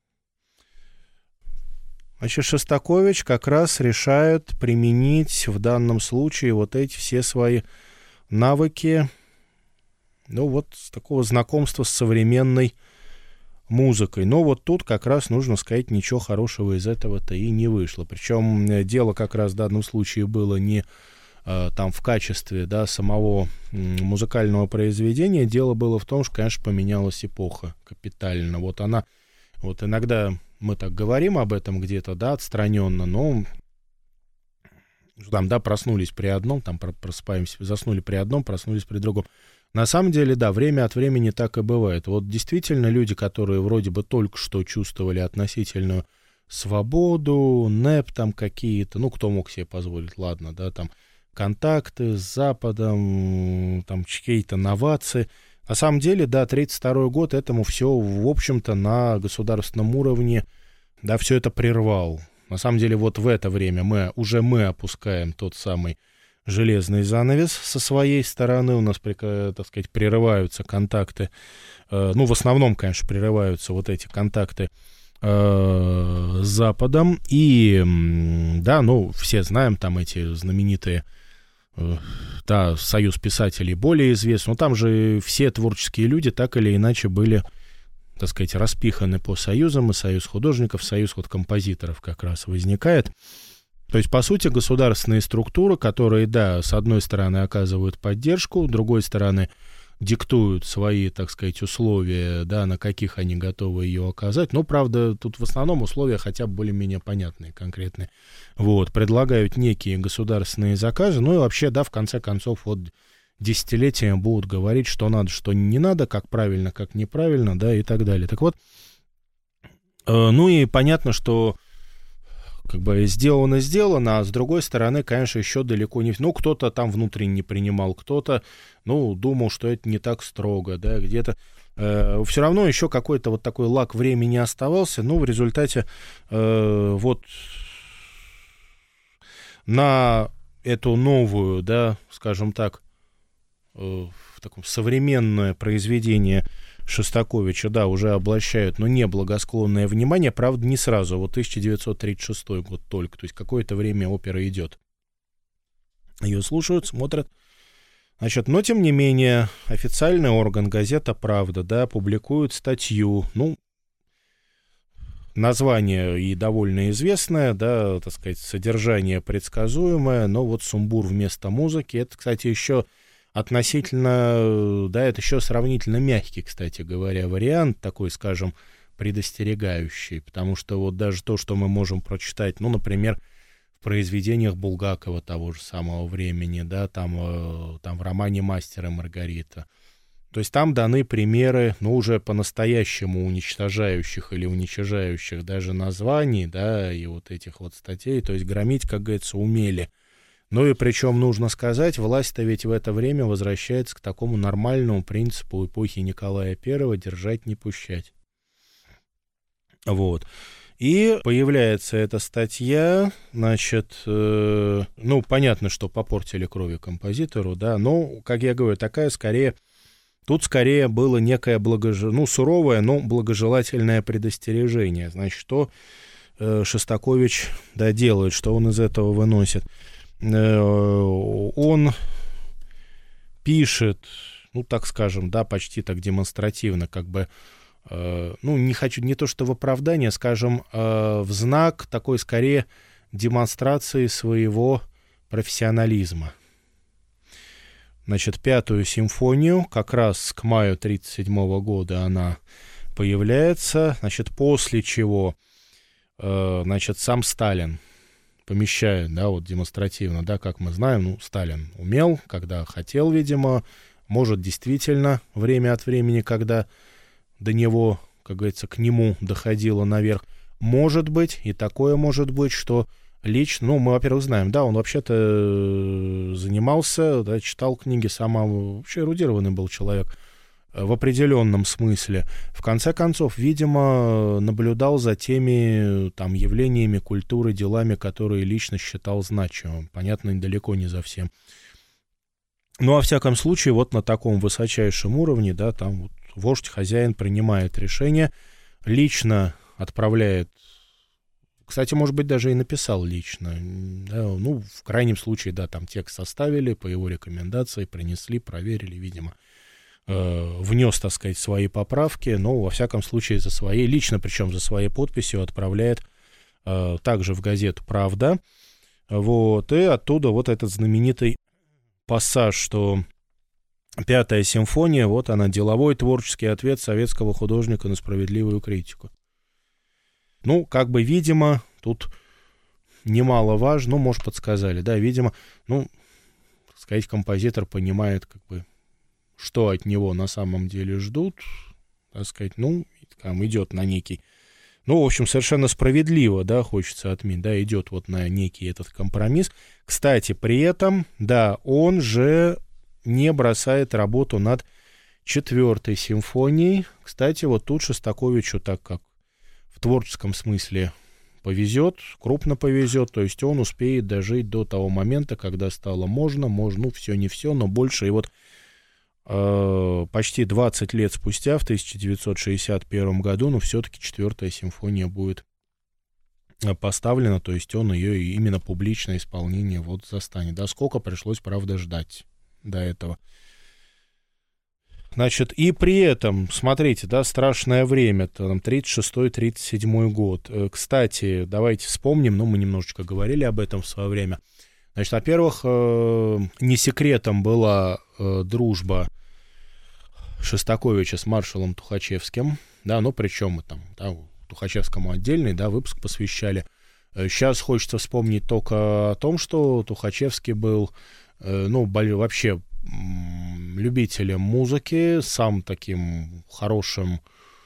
C: Значит, Шостакович как раз решает применить в данном случае вот эти все свои навыки, ну вот, с такого знакомства с современной музыкой. Но вот тут как раз, нужно сказать, ничего хорошего из этого-то и не вышло. Причем дело как раз в данном случае было не э, там в качестве, да, самого музыкального произведения. Дело было в том, что, конечно, поменялась эпоха капитально. Вот она, вот иногда мы так говорим об этом где-то, да, отстраненно, но там, да, проснулись при одном, там просыпаемся, заснули при одном, проснулись при другом. На самом деле, да, время от времени так и бывает. Вот действительно люди, которые вроде бы только что чувствовали относительную свободу, нэп там какие-то, ну, кто мог себе позволить, ладно, да, там, контакты с Западом, там, какие-то новации. На самом деле, да, тридцать второй год этому все, в общем-то, на государственном уровне, да, все это прервал. На самом деле, вот в это время мы, уже мы опускаем тот самый железный занавес со своей стороны, у нас, так сказать, прерываются контакты, ну, в основном, конечно, прерываются вот эти контакты с Западом, и, да, ну, все знаем там эти знаменитые, да, Союз писателей более известный, но там же все творческие люди так или иначе были, так сказать, распиханы по союзам, и Союз художников, Союз вот композиторов как раз возникает. То есть, по сути, государственные структуры, которые, да, с одной стороны оказывают поддержку, с другой стороны диктуют свои, так сказать, условия, да, на каких они готовы ее оказать. Но, правда, тут в основном условия хотя бы более-менее понятные, конкретные. Вот, предлагают некие государственные заказы, ну и вообще, да, в конце концов, вот десятилетиями будут говорить, что надо, что не надо, как правильно, как неправильно, да, и так далее. Так вот, э, ну и понятно, что как бы сделано, сделано, а с другой стороны, конечно, еще далеко не... Ну, кто-то там внутренне не принимал, кто-то, ну, думал, что это не так строго, да, где-то... Э, все равно еще какой-то вот такой лаг времени оставался, ну, в результате э, вот на эту новую, да, скажем так, э, в таком современное произведение Шостаковича, да, уже обращают, но не благосклонное внимание, правда, не сразу, вот тысяча девятьсот тридцать шестой год только, то есть какое-то время опера идет. Ее слушают, смотрят. Значит, но, тем не менее, официальный орган, газета «Правда», да, публикует статью, ну, название и довольно известное, да, так сказать, содержание предсказуемое, но вот сумбур вместо музыки, это, кстати, еще... Относительно, да, это еще сравнительно мягкий, кстати говоря, вариант, такой, скажем, предостерегающий, потому что вот даже то, что мы можем прочитать, ну, например, в произведениях Булгакова того же самого времени, да, там, там в романе «Мастер и Маргарита», то есть там даны примеры, ну, уже по-настоящему уничтожающих или уничижающих даже названий, да, и вот этих вот статей, то есть громить, как говорится, умели. Ну и причем, нужно сказать, власть-то ведь в это время возвращается к такому нормальному принципу эпохи Николая Первого «держать, не пущать». Вот. И появляется эта статья, значит, э, ну, понятно, что попортили крови композитору, да, но, как я говорю, такая скорее, тут скорее было некое благоже... ну, суровое, но благожелательное предостережение. Значит, что э, Шостакович, да, делает, что он из этого выносит. Он пишет, ну, так скажем, да, почти так демонстративно, как бы, э, ну, не хочу, не то что в оправдание, скажем, э, в знак такой, скорее, демонстрации своего профессионализма. Значит, пятую симфонию, как раз к маю тридцать седьмого года она появляется, значит, после чего, э, значит, сам Сталин помещает, да, вот демонстративно, да, как мы знаем, ну, Сталин умел, когда хотел, видимо, может, действительно, время от времени, когда до него, как говорится, к нему доходило наверх, может быть, и такое может быть, что лично, ну, мы, во-первых, знаем, да, он вообще-то занимался, да, читал книги, сам вообще эрудированный был человек в определенном смысле. В конце концов, видимо, наблюдал за теми там явлениями культуры, делами, которые лично считал значимым. Понятно, далеко не за всем. Ну, во всяком случае, вот на таком высочайшем уровне, да, там вот вождь, хозяин принимает решение, лично отправляет, кстати, может быть, даже и написал лично, да, ну, в крайнем случае, да, там текст составили по его рекомендации, принесли, проверили, видимо, внес, так сказать, свои поправки, но, во всяком случае, за своей, лично, причем за своей подписью отправляет э, также в газету «Правда». Вот, и оттуда вот этот знаменитый пассаж, что пятая симфония, вот она, деловой творческий ответ советского художника на справедливую критику. Ну, как бы, видимо, тут немаловажно, ну, может, подсказали, да, видимо, ну, так сказать, композитор понимает, как бы, что от него на самом деле ждут, так сказать, ну, там идет на некий, ну, в общем, совершенно справедливо, да, хочется отметить, да, идет вот на некий этот компромисс. Кстати, при этом, да, он же не бросает работу над четвертой симфонией. Кстати, вот тут Шостаковичу, так как в творческом смысле повезет, крупно повезет, то есть он успеет дожить до того момента, когда стало можно, можно, ну, все не все, но больше, и вот почти двадцать лет спустя, в тысяча девятьсот шестьдесят первом году, но все-таки четвертая симфония будет поставлена, то есть он ее именно публичное исполнение вот застанет. Да, сколько пришлось, правда, ждать до этого. Значит, и при этом, смотрите, да, страшное время, там, тридцать шестой тридцать седьмой год. Кстати, давайте вспомним, ну, мы немножечко говорили об этом в свое время. Значит, во-первых, не секретом была дружба Шостаковича с маршалом Тухачевским, да, ну, причем мы там, да, Тухачевскому отдельный, да, выпуск посвящали. Сейчас хочется вспомнить только о том, что Тухачевский был, ну, вообще любителем музыки, сам таким хорошим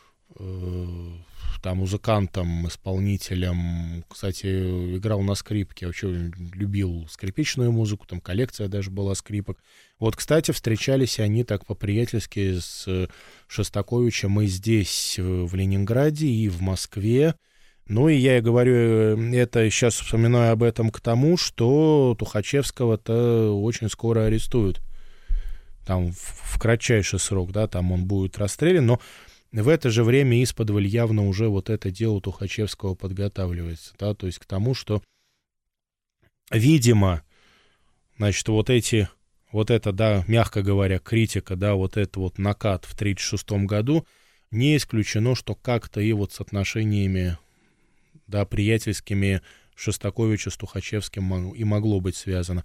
C: э, там музыкантом, исполнителем. Кстати, играл на скрипке, вообще любил скрипичную музыку, там коллекция даже была скрипок. Вот, кстати, встречались они так по-приятельски с Шостаковичем и здесь, в Ленинграде, и в Москве. Ну, и я и говорю, это сейчас вспоминаю об этом к тому, что Тухачевского-то очень скоро арестуют. Там в, в кратчайший срок, да, там он будет расстрелян, но в это же время исподволь явно уже вот это дело Тухачевского подготавливается, да, то есть к тому, что, видимо, значит, вот эти, вот это, да, мягко говоря, критика, да, вот это вот накат в тридцать шестом году, не исключено, что как-то и вот с отношениями, да, приятельскими Шостаковича с Тухачевским и могло быть связано.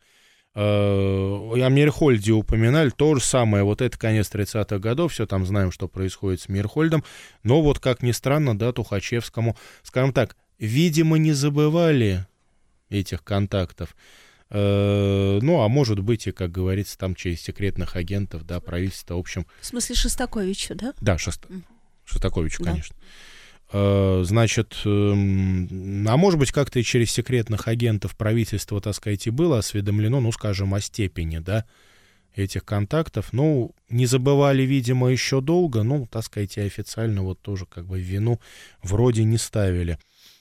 C: О Мейерхольде упоминали, то же самое, вот это конец тридцатых годов, все там знаем, что происходит с Мейерхольдом, но вот, как ни странно, да, Тухачевскому, скажем так, видимо, не забывали этих контактов, ну, а может быть и, как говорится, там через секретных агентов, да, правительство, в общем...
B: В смысле Шостаковича, да?
C: Да, Шост... mm. Шостаковичу,
B: да.
C: Конечно. Значит, а может быть, как-то и через секретных агентов правительство, так сказать, и было осведомлено, ну, скажем, о степени, да, этих контактов. Ну, не забывали, видимо, еще долго, ну, так сказать, и официально вот тоже как бы вину вроде не ставили.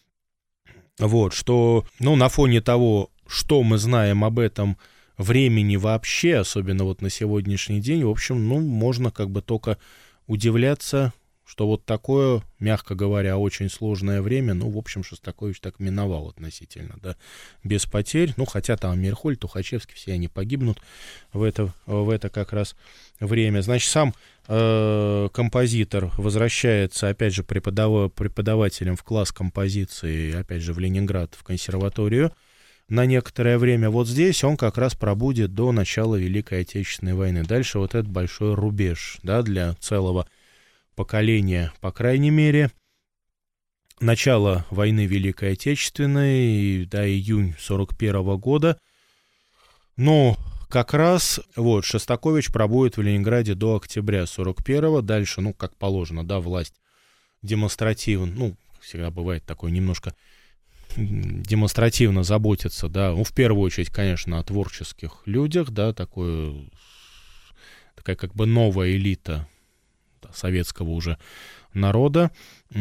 C: Вот, что, ну, на фоне того, что мы знаем об этом времени вообще, особенно вот на сегодняшний день, в общем, ну, можно как бы только удивляться, что вот такое, мягко говоря, очень сложное время, ну, в общем, Шостакович так миновал относительно, да, без потерь, ну, хотя там Мейерхольд, Тухачевский, все они погибнут в это, в это как раз время. Значит, сам э, композитор возвращается, опять же, преподав... преподавателем в класс композиции, опять же, в Ленинград, в консерваторию, на некоторое время. Вот здесь он как раз пробудет до начала Великой Отечественной войны. Дальше вот этот большой рубеж, да, для целого поколения, по крайней мере. Начало войны Великой Отечественной, да, июнь сорок первого года. Но как раз вот Шостакович пробудет в Ленинграде до октября сорок первого. Дальше, ну, как положено, да, власть демонстративно, ну, всегда бывает такое немножко демонстративно заботится, да, ну, в первую очередь, конечно, о творческих людях, да, такое, такая как бы новая элита советского уже народа. Да,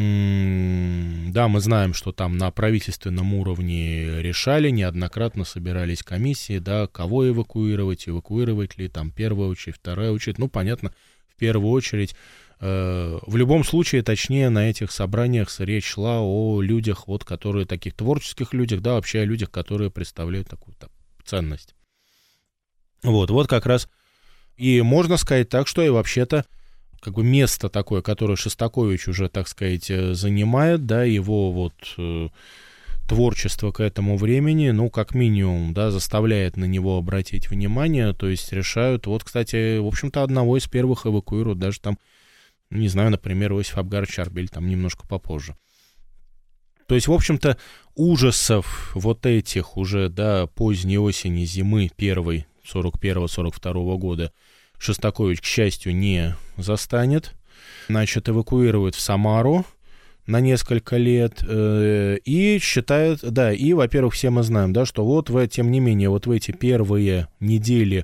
C: мы знаем, что там на правительственном уровне решали, неоднократно собирались комиссии, да, кого эвакуировать, эвакуировать ли, там, первая очередь, вторая очередь, ну, понятно, в первую очередь, э, в любом случае, точнее, на этих собраниях речь шла о людях, вот, которые, таких творческих людях, да, вообще о людях, которые представляют такую там ценность. Вот, вот как раз, и можно сказать так, что и вообще-то, как бы место такое, которое Шостакович уже, так сказать, занимает, да, его вот э, творчество к этому времени, ну, как минимум, да, заставляет на него обратить внимание, то есть решают, вот, кстати, в общем-то, одного из первых эвакуируют, даже там, не знаю, например, Иосиф Абгарович Арбель, там немножко попозже. То есть, в общем-то, ужасов вот этих уже, да, поздней осени, зимы первой, сорок первого сорок второго года, Шостакович, к счастью, не застанет. Значит, эвакуируют в Самару на несколько лет. Э, и считают, да, и, во-первых, все мы знаем, да, что вот, в, тем не менее, вот в эти первые недели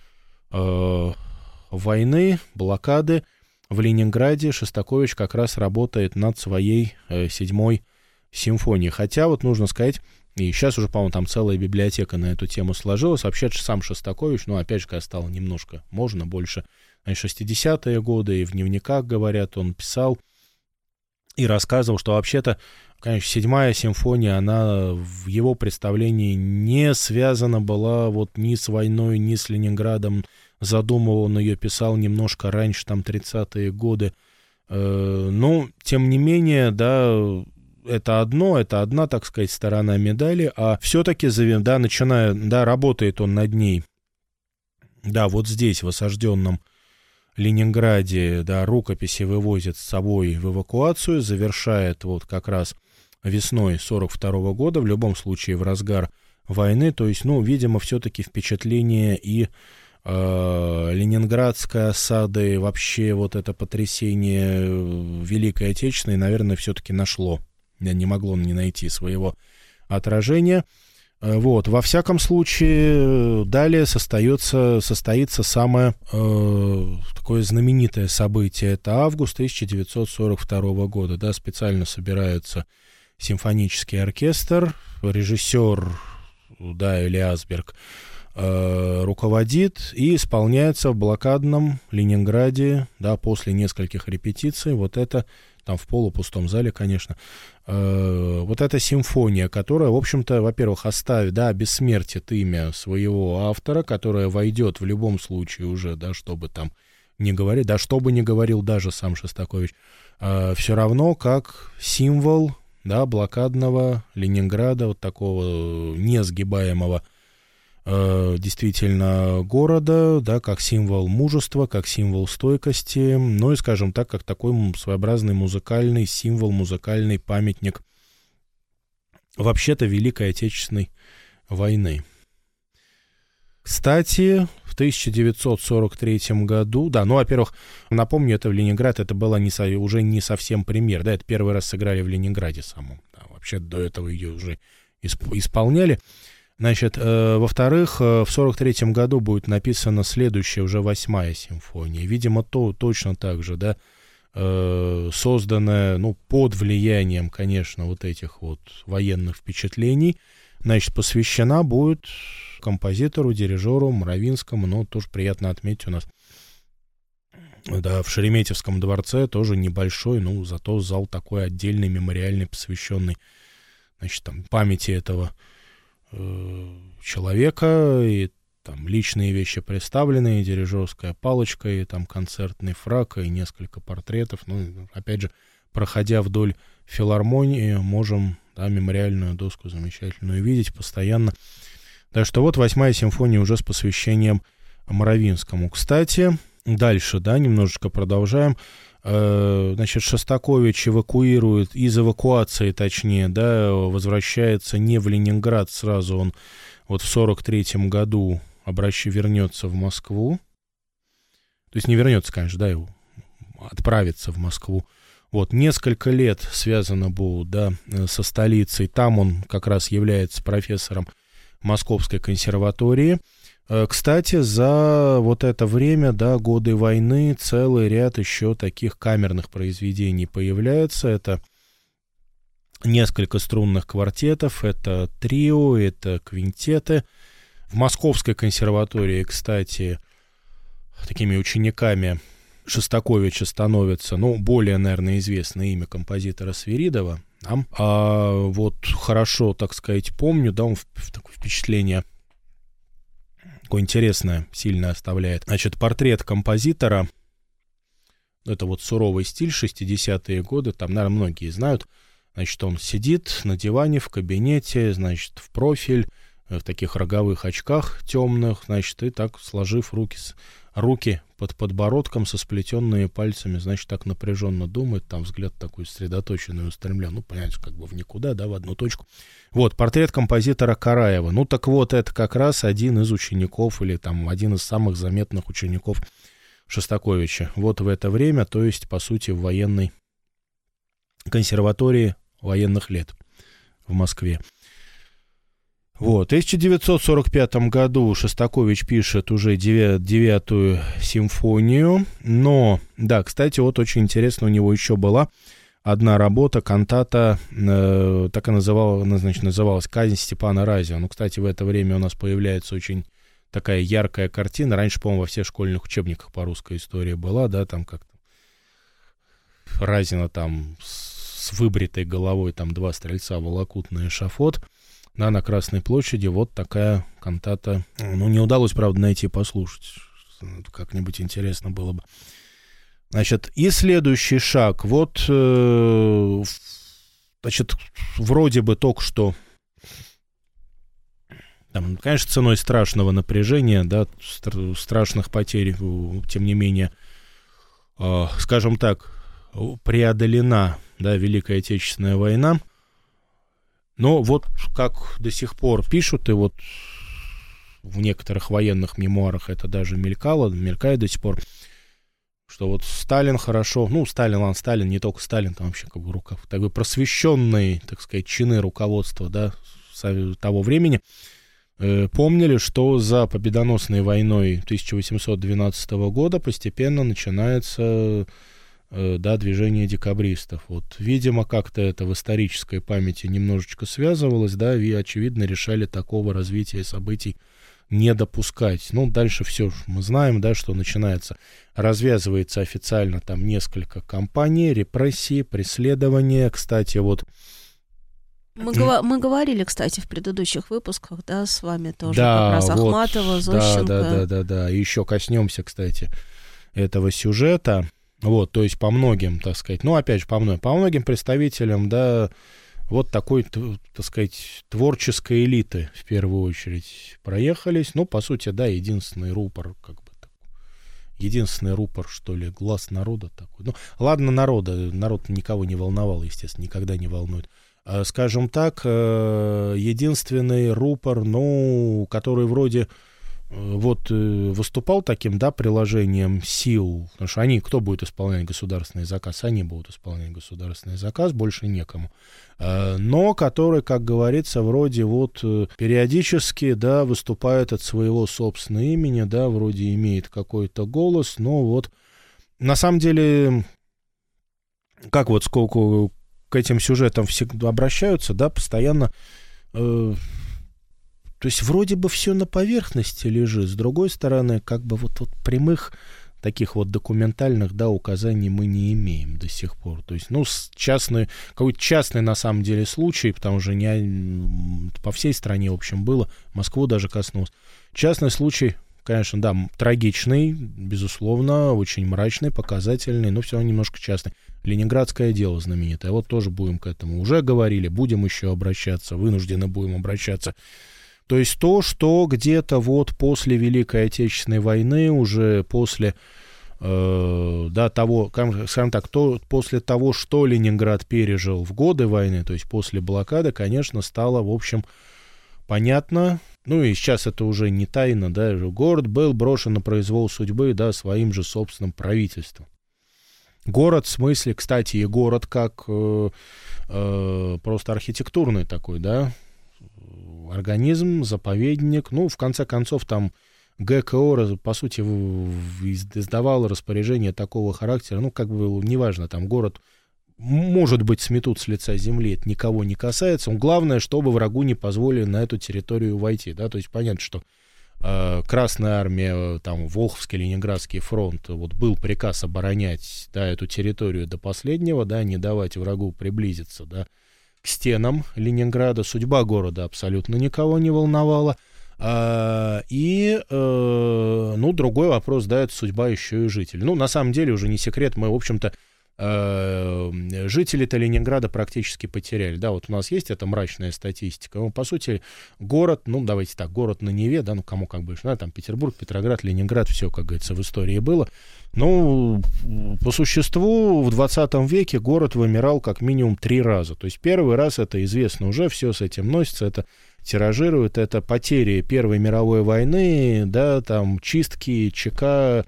C: э, войны, блокады в Ленинграде Шостакович как раз работает над своей э, седьмой симфонией. Хотя, вот нужно сказать, и сейчас уже, по-моему, там целая библиотека на эту тему сложилась. Вообще, сам Шостакович, ну, опять же, когда стало немножко, можно больше, шестидесятые годы, и в дневниках, говорят, он писал и рассказывал, что вообще-то, конечно, седьмая симфония, она в его представлении не связана была вот ни с войной, ни с Ленинградом, задумывал, он ее писал немножко раньше, там, тридцатые годы. Но, тем не менее, да, это одно, это одна, так сказать, сторона медали, а все-таки, да, начиная, да, работает он над ней, да, вот здесь, в осажденном Ленинграде, да, рукописи вывозит с собой в эвакуацию, завершает вот как раз весной сорок второго года, в любом случае в разгар войны, то есть, ну, видимо, все-таки впечатление и э, ленинградской осады, вообще вот это потрясение Великой Отечественной, наверное, все-таки нашло, не могло не найти своего отражения. Вот, во всяком случае, далее состоится, состоится самое э, такое знаменитое событие, это август тысяча девятьсот сорок второго года, да, специально собирается симфонический оркестр, режиссер, да, Эли Асберг, э, руководит и исполняется в блокадном Ленинграде, да, после нескольких репетиций, вот это, там в полупустом зале, конечно, э, вот эта симфония, которая, в общем-то, во-первых, оставит, да, бессмертит имя своего автора, которая войдет в любом случае уже, да, чтобы там не говорить, да, что бы ни говорил даже сам Шостакович, э, все равно как символ, да, блокадного Ленинграда, вот такого несгибаемого э, действительно города, да, как символ мужества, как символ стойкости, ну и, скажем так, как такой своеобразный музыкальный символ, музыкальный памятник вообще-то Великой Отечественной войны. Кстати, в тысяча девятьсот сорок третьем году, да, ну, во-первых, напомню, это в Ленинград, это было не со, уже не совсем премьер, да, это первый раз сыграли в Ленинграде самом, да, вообще до этого ее уже исп- исполняли. Значит, э, во-вторых, э, в сорок третьем году будет написана следующая, уже восьмая симфония, видимо, то точно так же, да, э, созданная, ну, под влиянием, конечно, вот этих вот военных впечатлений, значит, посвящена будет композитору, дирижеру Мравинскому, ну, тоже приятно отметить, у нас, да, в Шереметьевском дворце тоже небольшой, ну, зато зал такой отдельный, мемориальный, посвященный, значит, там, памяти этого э, человека, и там личные вещи представлены, и дирижерская палочка, и там концертный фрак, и несколько портретов, ну, опять же, проходя вдоль филармонии, можем, да, мемориальную доску замечательную видеть постоянно. Так что вот восьмая симфония уже с посвящением Мравинскому. Кстати, дальше, да, немножечко продолжаем. Э, значит, Шостакович эвакуирует, из эвакуации, точнее, да, возвращается не в Ленинград сразу, он вот в сорок третьем году обращ... вернется в Москву. То есть не вернется, конечно, да, его отправится в Москву. Вот, несколько лет связано было, да, со столицей. Там он как раз является профессором Московской консерватории. Кстати, за вот это время, да, годы войны, целый ряд еще таких камерных произведений появляется. Это несколько струнных квартетов, это трио, это квинтеты. В Московской консерватории, кстати, такими учениками Шостаковича становится, ну, более, наверное, известное имя композитора Свиридова. Да? А вот хорошо, так сказать, помню, да, он в, в такое впечатление такое интересное, сильно оставляет. Значит, портрет композитора, это вот суровый стиль, шестидесятые годы, там, наверное, многие знают. Значит, он сидит на диване в кабинете, значит, в профиль, в таких роговых очках темных, значит, и так, сложив руки, руки под подбородком, со сплетенными пальцами, значит, так напряженно думает, там взгляд такой сосредоточенный, устремлен, ну, понимаете, как бы в никуда, да, в одну точку. Вот, портрет композитора Караева. Ну, так вот, это как раз один из учеников, или там один из самых заметных учеников Шостаковича. Вот в это время, то есть, по сути, в военной консерватории военных лет в Москве. Вот. В тысяча девятьсот сорок пятом году Шостакович пишет уже девятую симфонию, но, да, кстати, вот очень интересно, у него еще была одна работа, кантата, э, так и называла, значит, называлась «Казнь Степана Разина». Ну, кстати, в это время у нас появляется очень такая яркая картина. Раньше, по-моему, во всех школьных учебниках по русской истории была, да, там как-то Разина там с выбритой головой, там два стрельца волокут на эшафот. Да, на Красной площади вот такая кантата. Ну, не удалось, правда, найти и послушать. как-нибудь интересно было бы. Значит, и следующий шаг. Вот, э, значит, вроде бы только что, там, конечно, ценой страшного напряжения, да, стр- страшных потерь, тем не менее, э, скажем так, преодолена, да, Великая Отечественная война. Но вот как до сих пор пишут, и вот в некоторых военных мемуарах это даже мелькало, мелькает до сих пор, что вот Сталин хорошо, ну, Сталин, ладно, Сталин, не только Сталин, там вообще как бы рука, так бы просвещенные, так сказать, чины руководства, да, того времени, э, помнили, что за победоносной войной тысяча восемьсот двенадцатого года постепенно начинается, э, да, движение декабристов. Вот, видимо, как-то это в исторической памяти немножечко связывалось, да, и, очевидно, решали такого развития событий не допускать. Ну, дальше все мы знаем, да, что начинается, развязывается официально там несколько кампаний, репрессии, преследования. Кстати, вот...
B: Мы, гова- мы говорили, кстати, в предыдущих выпусках, да, с вами тоже,
C: да,
B: как раз
C: вот,
B: Ахматова, Зощенко.
C: Да, да, да, да, да. И еще коснемся, кстати, этого сюжета. Вот, то есть по многим, так сказать, ну, опять же, по многим, по многим представителям, да, вот такой, так сказать, творческой элиты, в первую очередь, проехались. Ну, по сути, да, единственный рупор, как бы, единственный рупор, что ли, глаз народа такой. Ну, ладно, народа, народ никого не волновал, естественно, никогда не волнует. А, скажем так, единственный рупор, ну, который вроде вот выступал таким, да, приложением сил, потому что они, кто будет исполнять государственный заказ? Они будут исполнять государственный заказ, больше некому. Но который, как говорится, вроде вот периодически, да, выступает от своего собственного имени, да, вроде имеет какой-то голос, но вот на самом деле, как вот сколько к этим сюжетам всегда обращаются, да, постоянно... То есть вроде бы все на поверхности лежит, с другой стороны, как бы вот, вот прямых таких вот документальных, да, указаний мы не имеем до сих пор. То есть, ну, частный, какой-то частный на самом деле случай, потому что не, по всей стране, в общем, было, Москву даже коснулся. Частный случай, конечно, да, трагичный, безусловно, очень мрачный, показательный, но все равно немножко частный. Ленинградское дело знаменитое, вот тоже будем к этому. Уже говорили, будем еще обращаться, вынуждены будем обращаться. То есть то, что где-то вот после Великой Отечественной войны, уже после, э, да, того, скажем так, то, после того, что Ленинград пережил в годы войны, то есть после блокады, конечно, стало, в общем, понятно, ну и сейчас это уже не тайна, да, город был брошен на произвол судьбы, да, своим же собственным правительством. Город, в смысле, кстати, и город как э, э, просто архитектурный такой, да, организм, заповедник, ну, в конце концов, там ГКО, по сути, издавало распоряжение такого характера, ну, как бы, неважно, там, город, может быть, сметут с лица земли, это никого не касается, главное, чтобы врагу не позволили на эту территорию войти, да, то есть понятно, что э, Красная Армия, там, Волховский, Ленинградский фронт, вот, был приказ оборонять, да, эту территорию до последнего, да, не давать врагу приблизиться, да, к стенам Ленинграда. Судьба города абсолютно никого не волновала. А, и, э, ну, другой вопрос, да, это судьба еще и жителей. Ну, на самом деле, уже не секрет, мы, в общем-то, э, жители-то Ленинграда практически потеряли. Да, вот у нас есть эта мрачная статистика. Ну, по сути, город, ну, давайте так, город на Неве, да, ну, кому как бы, да, там Петербург, Петроград, Ленинград, все, как говорится, в истории было. Ну, по существу, в двадцатом веке город вымирал как минимум три раза. То есть первый раз, это известно уже, все с этим носится, это тиражируют, это потери Первой мировой войны, да, там чистки, ЧК,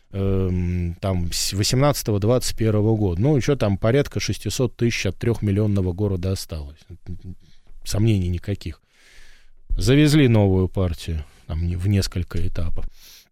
C: э, там с восемнадцатого двадцать первого года. Ну, еще там порядка шестьсот тысяч от трехмиллионного города осталось. Сомнений никаких. Завезли новую партию там, в несколько этапов.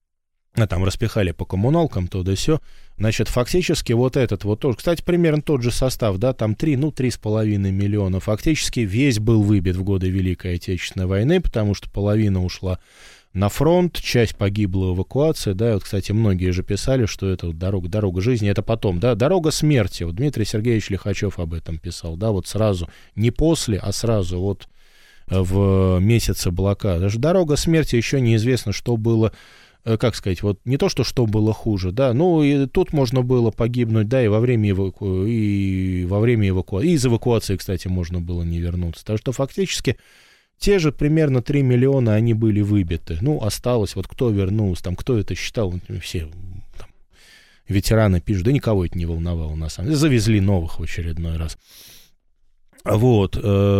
C: А там распихали по коммуналкам, то да сё. Значит, фактически вот этот вот тоже, кстати, примерно тот же состав, да, там три, ну, три с половиной миллиона. Фактически весь был выбит в годы Великой Отечественной войны, потому что половина ушла на фронт, часть погибла в эвакуации, да, и вот, кстати, многие же писали, что это вот дорога, дорога жизни, это потом, да, дорога смерти, вот Дмитрий Сергеевич Лихачев об этом писал, да, вот сразу, не после, а сразу вот в месяце блокады. Даже дорога смерти, еще неизвестно, что было как сказать, вот не то, что что было хуже, да, ну, и тут можно было погибнуть, да, и во время, эваку... и во время эвакуации, и из эвакуации, кстати, можно было не вернуться. Так что фактически те же примерно три миллиона, они были выбиты. Ну, осталось, вот кто вернулся, там, кто это считал, все там, ветераны пишут, да никого это не волновало, на самом деле. Завезли новых в очередной раз. Вот.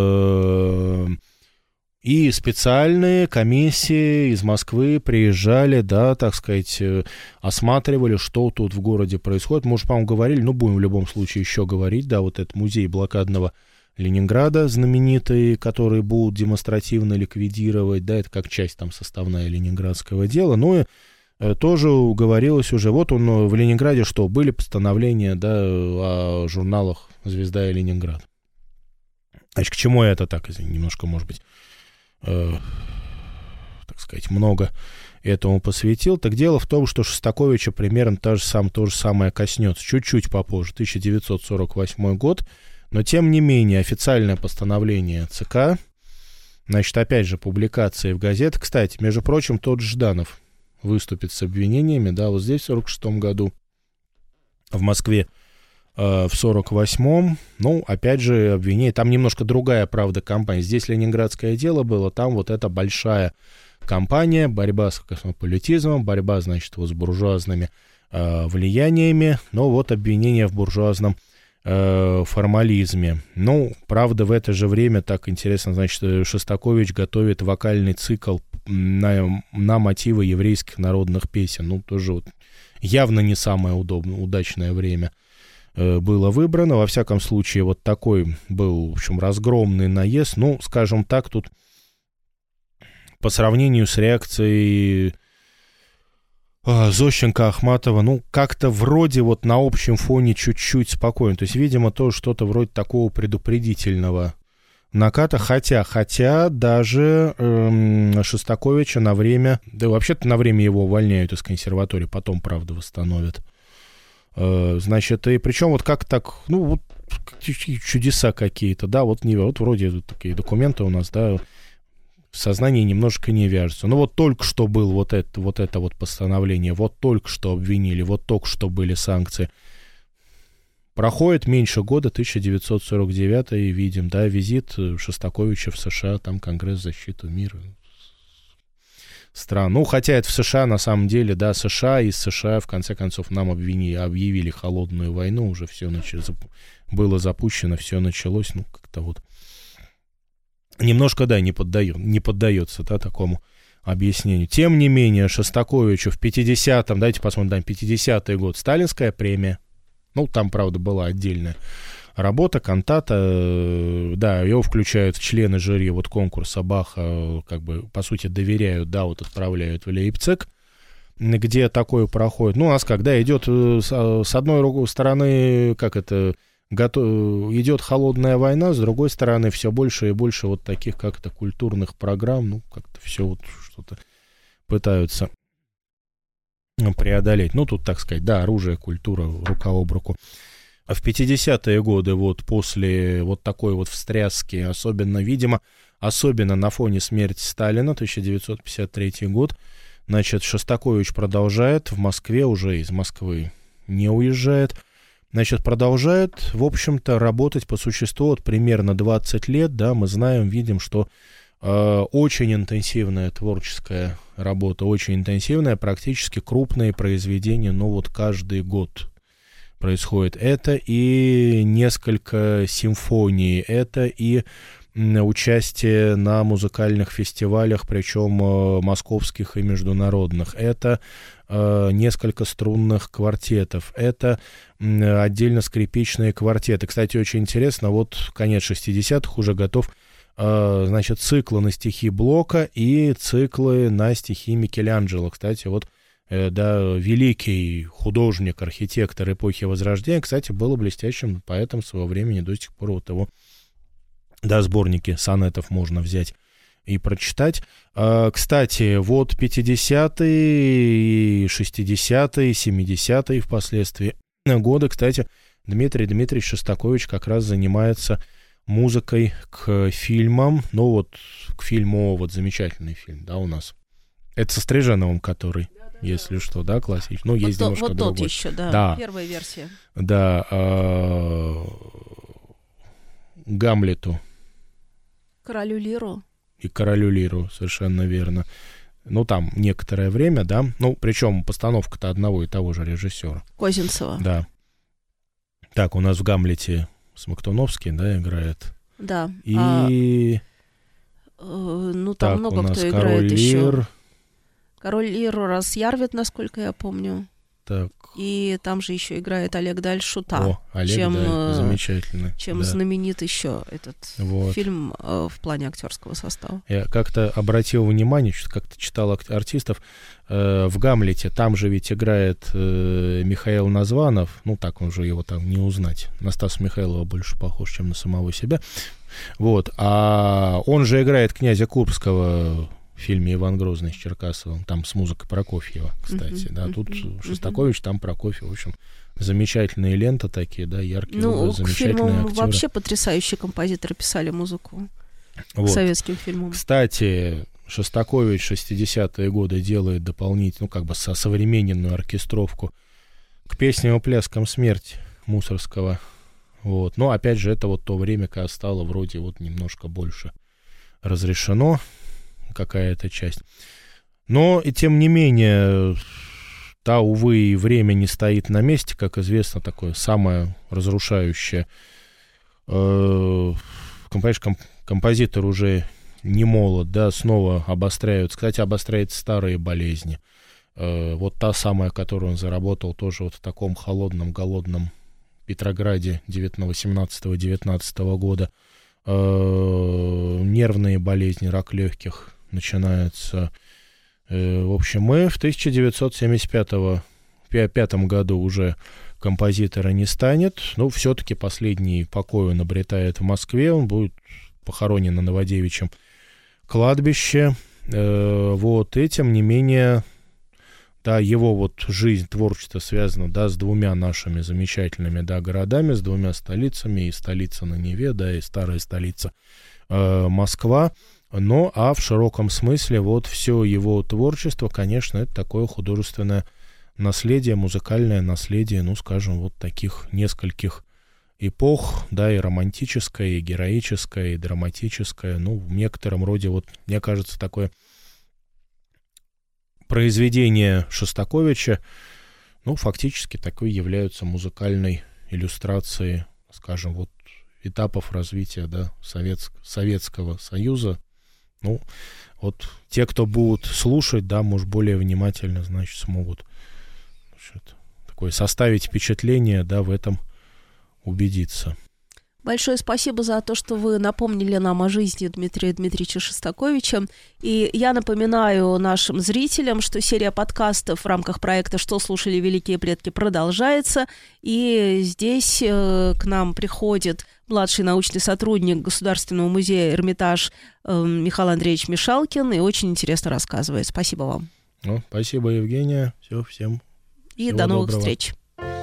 C: И специальные комиссии из Москвы приезжали, да, так сказать, осматривали, что тут в городе происходит. Мы уже, по-моему, говорили, ну, будем в любом случае еще говорить, да, вот этот музей блокадного Ленинграда знаменитый, который будут демонстративно ликвидировать, да, это как часть там составная ленинградского дела. Ну и э, тоже говорилось уже, вот он в Ленинграде, что были постановления, да, о журналах «Звезда» и «Ленинград». Значит, к чему я это так, извини, немножко, может быть, э, так сказать, много этому посвятил. Так дело в том, что Шостаковича примерно то же, сам, то же самое коснется, чуть-чуть попозже, тысяча девятьсот сорок восьмой год. Но, тем не менее, официальное постановление ЦК, значит, опять же, публикации в газетах. Кстати, между прочим, тот же Жданов выступит с обвинениями, да, вот здесь в сорок шестом году, в Москве э, в сорок восьмом, ну, опять же, обвинение, там немножко другая, правда, кампания. Здесь ленинградское дело было, там вот эта большая кампания, борьба с космополитизмом, борьба, значит, вот с буржуазными э, влияниями, но вот обвинение в буржуазном формализме. Ну, правда, в это же время, так интересно, значит, Шостакович готовит вокальный цикл на, на мотивы еврейских народных песен. Ну, тоже вот явно не самое удобное, удачное время э, было выбрано. Во всяком случае, вот такой был, в общем, разгромный наезд. Ну, скажем так, тут по сравнению с реакцией Зощенко, Ахматова, ну, как-то вроде вот на общем фоне чуть-чуть спокойно. То есть, видимо, тоже что-то вроде такого предупредительного наката. Хотя, хотя даже эм, Шостаковича на время, да вообще-то на время его увольняют из консерватории, потом, правда, восстановят. Э, значит, и причем вот как так, ну, вот чудеса какие-то, да, вот, не, вот вроде вот такие документы у нас, да, в сознании немножко не вяжется. Ну вот только что было вот это, вот это вот постановление, вот только что обвинили, вот только что были санкции. Проходит меньше года, тысяча девятьсот сорок девятый, и видим, да, визит Шостаковича в США, там Конгресс защиты мира стран. Ну, хотя это в США, на самом деле, да, США, из США, в конце концов, нам обвинили, объявили холодную войну, уже все началось, было запущено, все началось, ну, как-то вот немножко, да, не, поддаю, не поддается, да, такому объяснению. Тем не менее, Шостаковичу в пятидесятом, давайте посмотрим, да, пятидесятый год, сталинская премия, ну, там, правда, была отдельная работа, кантата, да, его включают в члены жюри вот конкурса Баха, как бы, по сути, доверяют, да, вот отправляют в Лейпциг, где такое проходит. Ну, у нас когда идет с одной стороны, как это, готов, идет холодная война, с другой стороны, все больше и больше вот таких как-то культурных программ, ну, как-то все вот что-то пытаются преодолеть. Ну, тут, так сказать, да, оружие, культура, рука об руку. А в пятидесятые годы, вот после вот такой вот встряски, особенно, видимо, особенно на фоне смерти Сталина, тысяча девятьсот пятьдесят третий год, значит, Шостакович продолжает в Москве, уже из Москвы не уезжает, значит, продолжает, в общем-то, работать по существу вот примерно двадцать лет, да, мы знаем, видим, что э, очень интенсивная творческая работа, очень интенсивная, практически крупные произведения, ну, вот каждый год происходит. Это и несколько симфоний, это и участие на музыкальных фестивалях, причем э, московских и международных. Это э, несколько струнных квартетов. Это э, отдельно скрипичные квартеты. Кстати, очень интересно, вот конец шестидесятых уже готов, э, значит, циклы на стихи Блока и циклы на стихи Микеланджело. Кстати, вот э, да, великий художник, архитектор эпохи Возрождения, кстати, был блестящим поэтом своего времени, до сих пор вот его, да, сборники сонетов можно взять и прочитать. А, кстати, вот пятидесятые, шестидесятые, семидесятые впоследствии годы, кстати, Дмитрий Дмитриевич Шостакович как раз занимается музыкой к фильмам, ну вот к фильму, вот замечательный фильм, да, у нас. Это со Стриженовым, который. если что, да, классический. Ну, есть
B: вот
C: немножко
B: вот
C: другой.
B: тот еще, да,
C: да.
B: первая версия.
C: Да, э, Гамлету.
B: Королю Лиру.
C: И Королю Лиру, совершенно верно. Ну, там некоторое время, да. Ну, причем постановка-то одного и того же режиссера.
B: Козинцева.
C: Да. Так, у нас в Гамлете Смоктуновский, да, играет.
B: Да.
C: И...
B: А, э, ну, там
C: так,
B: много
C: у нас
B: кто
C: Король
B: играет
C: Лир.
B: еще. Король Лир раз Ярвит, насколько я помню.
C: Так.
B: И там же еще играет Олег Даль Шута.
C: О, Олег
B: чем,
C: Даль, замечательно.
B: Чем
C: да.
B: знаменит еще этот
C: вот.
B: фильм э, в плане актерского состава.
C: Я как-то обратил внимание, что как-то читал артистов, э, в «Гамлете» там же ведь играет э, Михаил Названов, ну так уже его там не узнать, на Стаса Михайлова больше похож, чем на самого себя, вот, а он же играет князя Курбского в фильме «Иван Грозный» с Черкасовым, там с музыкой Прокофьева, кстати, uh-huh, да, тут uh-huh, Шостакович, там Прокофьев, в общем, замечательные ленты такие, да, яркие
B: ну,
C: образы, замечательные
B: актеры. Ну, к фильмам
C: актеры.
B: вообще потрясающие композиторы писали музыку
C: вот.
B: К советским фильмам.
C: Кстати, Шостакович в шестидесятые годы делает дополнительную, ну, как бы современную оркестровку к песням и пляскам «Смерть» Мусорского. Вот. Но, опять же, это вот то время, когда стало вроде вот немножко больше разрешено какая-то часть. Но, и тем не менее, да, увы, и время не стоит на месте, как известно, такое самое разрушающее. Э-э- Конечно, комп- композитор уже не молод, да, снова обостряются. Кстати, обостряются старые болезни. Э-э- вот та самая, которую он заработал тоже вот в таком холодном, голодном Петрограде восемнадцатого-девятнадцатого года. Э-э- нервные болезни, рак легких начинается. Э-э- в общем, мы в тысяча девятьсот семьдесят пятом году уже композитора не станет, но все-таки последний покой он обретает в Москве, он будет похоронен на Новодевичьем кладбище. Э-э- вот, и тем не менее, да, его вот жизнь, творчество связано, да, с двумя нашими замечательными, да, городами, с двумя столицами, и столица на Неве, да, и старая столица э- Москва. Но, а в широком смысле, вот все его творчество, конечно, это такое художественное наследие, музыкальное наследие, ну, скажем, вот таких нескольких эпох, да, и романтическое, и героическое, и драматическое, ну, в некотором роде, вот, мне кажется, такое произведение Шостаковича, ну, фактически такой являются музыкальной иллюстрацией, скажем, вот, этапов развития, да, Совет, Советского Союза. Ну, вот те, кто будут слушать, да, может, более внимательно, значит, смогут значит, такое составить впечатление, да, в этом убедиться.
B: Большое спасибо за то, что вы напомнили нам о жизни Дмитрия Дмитриевича Шостаковича. И я напоминаю нашим зрителям, что серия подкастов в рамках проекта «Что слушали великие предки» продолжается. И здесь э, к нам приходит младший научный сотрудник Государственного музея «Эрмитаж» э, Михаил Андреевич Мишалкин. И очень интересно рассказывает. Спасибо вам.
C: Ну, спасибо, Евгения. Все, всем
B: И
C: всего
B: до новых
C: доброго.
B: встреч.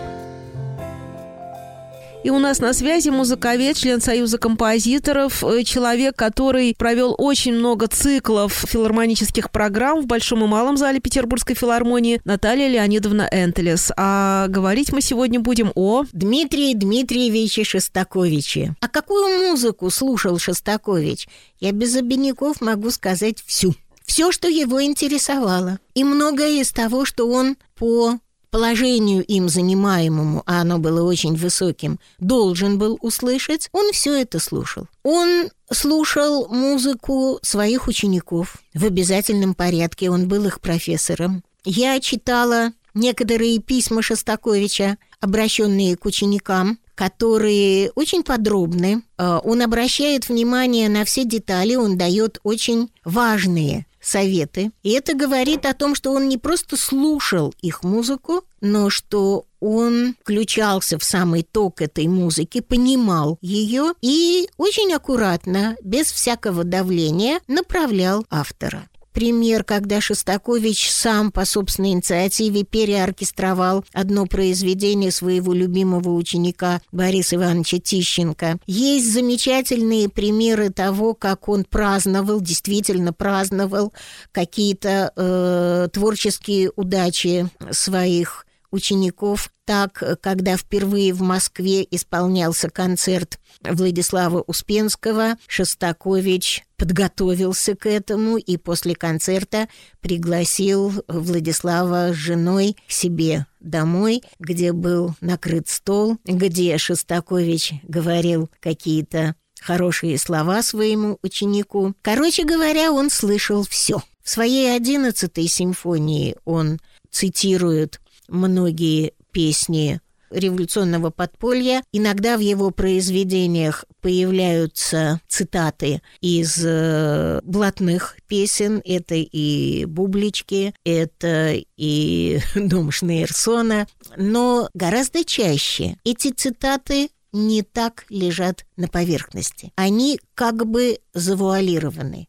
B: И у нас на связи музыковед, член Союза композиторов, человек, который провел очень много циклов филармонических программ в Большом и Малом зале Петербургской филармонии, Наталья Леонидовна Энтелес. А говорить мы сегодня будем о...
D: Дмитрии Дмитриевиче Шостаковиче. А какую музыку слушал Шостакович? Я без обиняков могу сказать всю. Все, что его интересовало. И многое из того, что он по... положению им занимаемому, а оно было очень высоким, должен был услышать, он все это слушал. Он слушал музыку своих учеников в обязательном порядке, он был их профессором. Я читала некоторые письма Шостаковича, обращенные к ученикам, которые очень подробны. Он обращает внимание на все детали, он дает очень важные советы. И это говорит о том, что он не просто слушал их музыку, но что он включался в самый ток этой музыки, понимал ее и очень аккуратно, без всякого давления, направлял автора. пример, когда Шостакович сам по собственной инициативе переоркестровал одно произведение своего любимого ученика Бориса Ивановича Тищенко. Есть замечательные примеры того, как он праздновал, действительно праздновал какие-то э, творческие удачи своих учеников. Так, когда впервые в Москве исполнялся концерт Владислава Успенского, Шостакович подготовился к этому и после концерта пригласил Владислава с женой к себе домой, где был накрыт стол, где Шостакович говорил какие-то хорошие слова своему ученику. Короче говоря, он слышал все. В своей одиннадцатой симфонии он цитирует многие песни революционного подполья. Иногда в его произведениях появляются цитаты из э, блатных песен. Это и «Бублички», это и «Дом Шнейрсона». Но гораздо чаще эти цитаты не так лежат на поверхности. Они как бы завуалированы.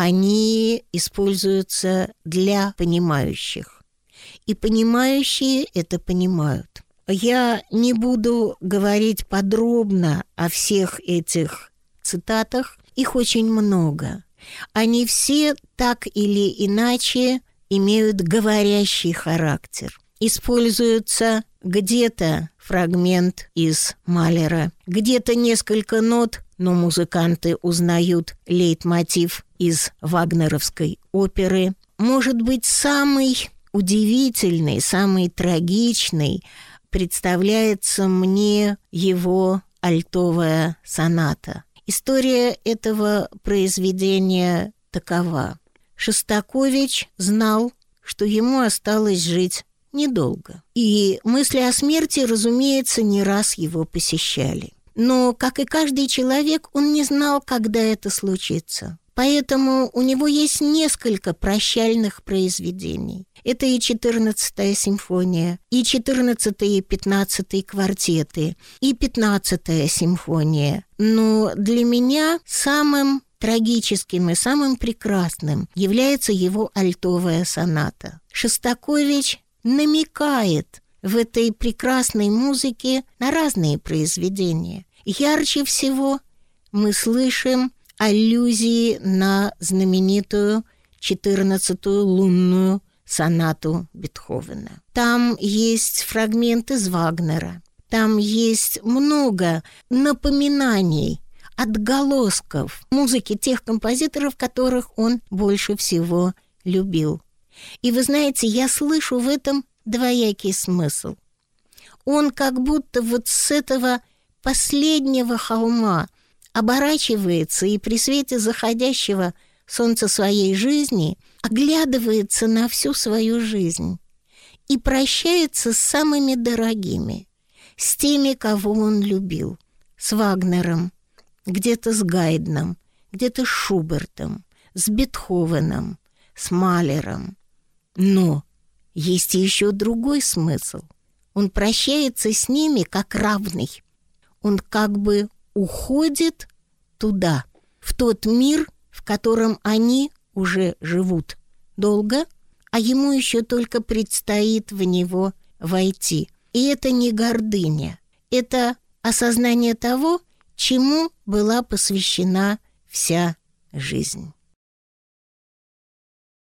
D: Они используются для понимающих. И понимающие это понимают. Я не буду говорить подробно о всех этих цитатах. Их очень много. Они все так или иначе имеют говорящий характер. Используется где-то фрагмент из Малера, где-то несколько нот, но музыканты узнают лейтмотив из вагнеровской оперы. Может быть, самый удивительный, самый трагичный представляется мне его альтовая соната. История этого произведения такова. Шостакович знал, что ему осталось жить недолго. И мысли о смерти, разумеется, не раз его посещали. Но, как и каждый человек, он не знал, когда это случится. Поэтому у него есть несколько прощальных произведений. Это и четырнадцатая симфония, и четырнадцатая и пятнадцатая квартеты, и пятнадцатая симфония. Но для меня самым трагическим и самым прекрасным является его альтовая соната. Шостакович намекает в этой прекрасной музыке на разные произведения. Ярче всего мы слышим аллюзии на знаменитую четырнадцатую лунную сонату Бетховена. Там есть фрагменты из Вагнера, там есть много напоминаний, отголосков музыки тех композиторов, которых он больше всего любил. И вы знаете, я слышу в этом двоякий смысл. Он как будто вот с этого последнего холма оборачивается и при свете заходящего солнца своей жизни оглядывается на всю свою жизнь и прощается с самыми дорогими, с теми, кого он любил, с Вагнером, где-то с Гайдном, где-то с Шубертом, с Бетховеном, с Малером. Но есть еще другой смысл. Он прощается с ними как равный. Он как бы уходит туда, в тот мир, в котором они уже живут долго, а ему еще только предстоит в него войти. И это не гордыня, это осознание того, чему была посвящена вся жизнь.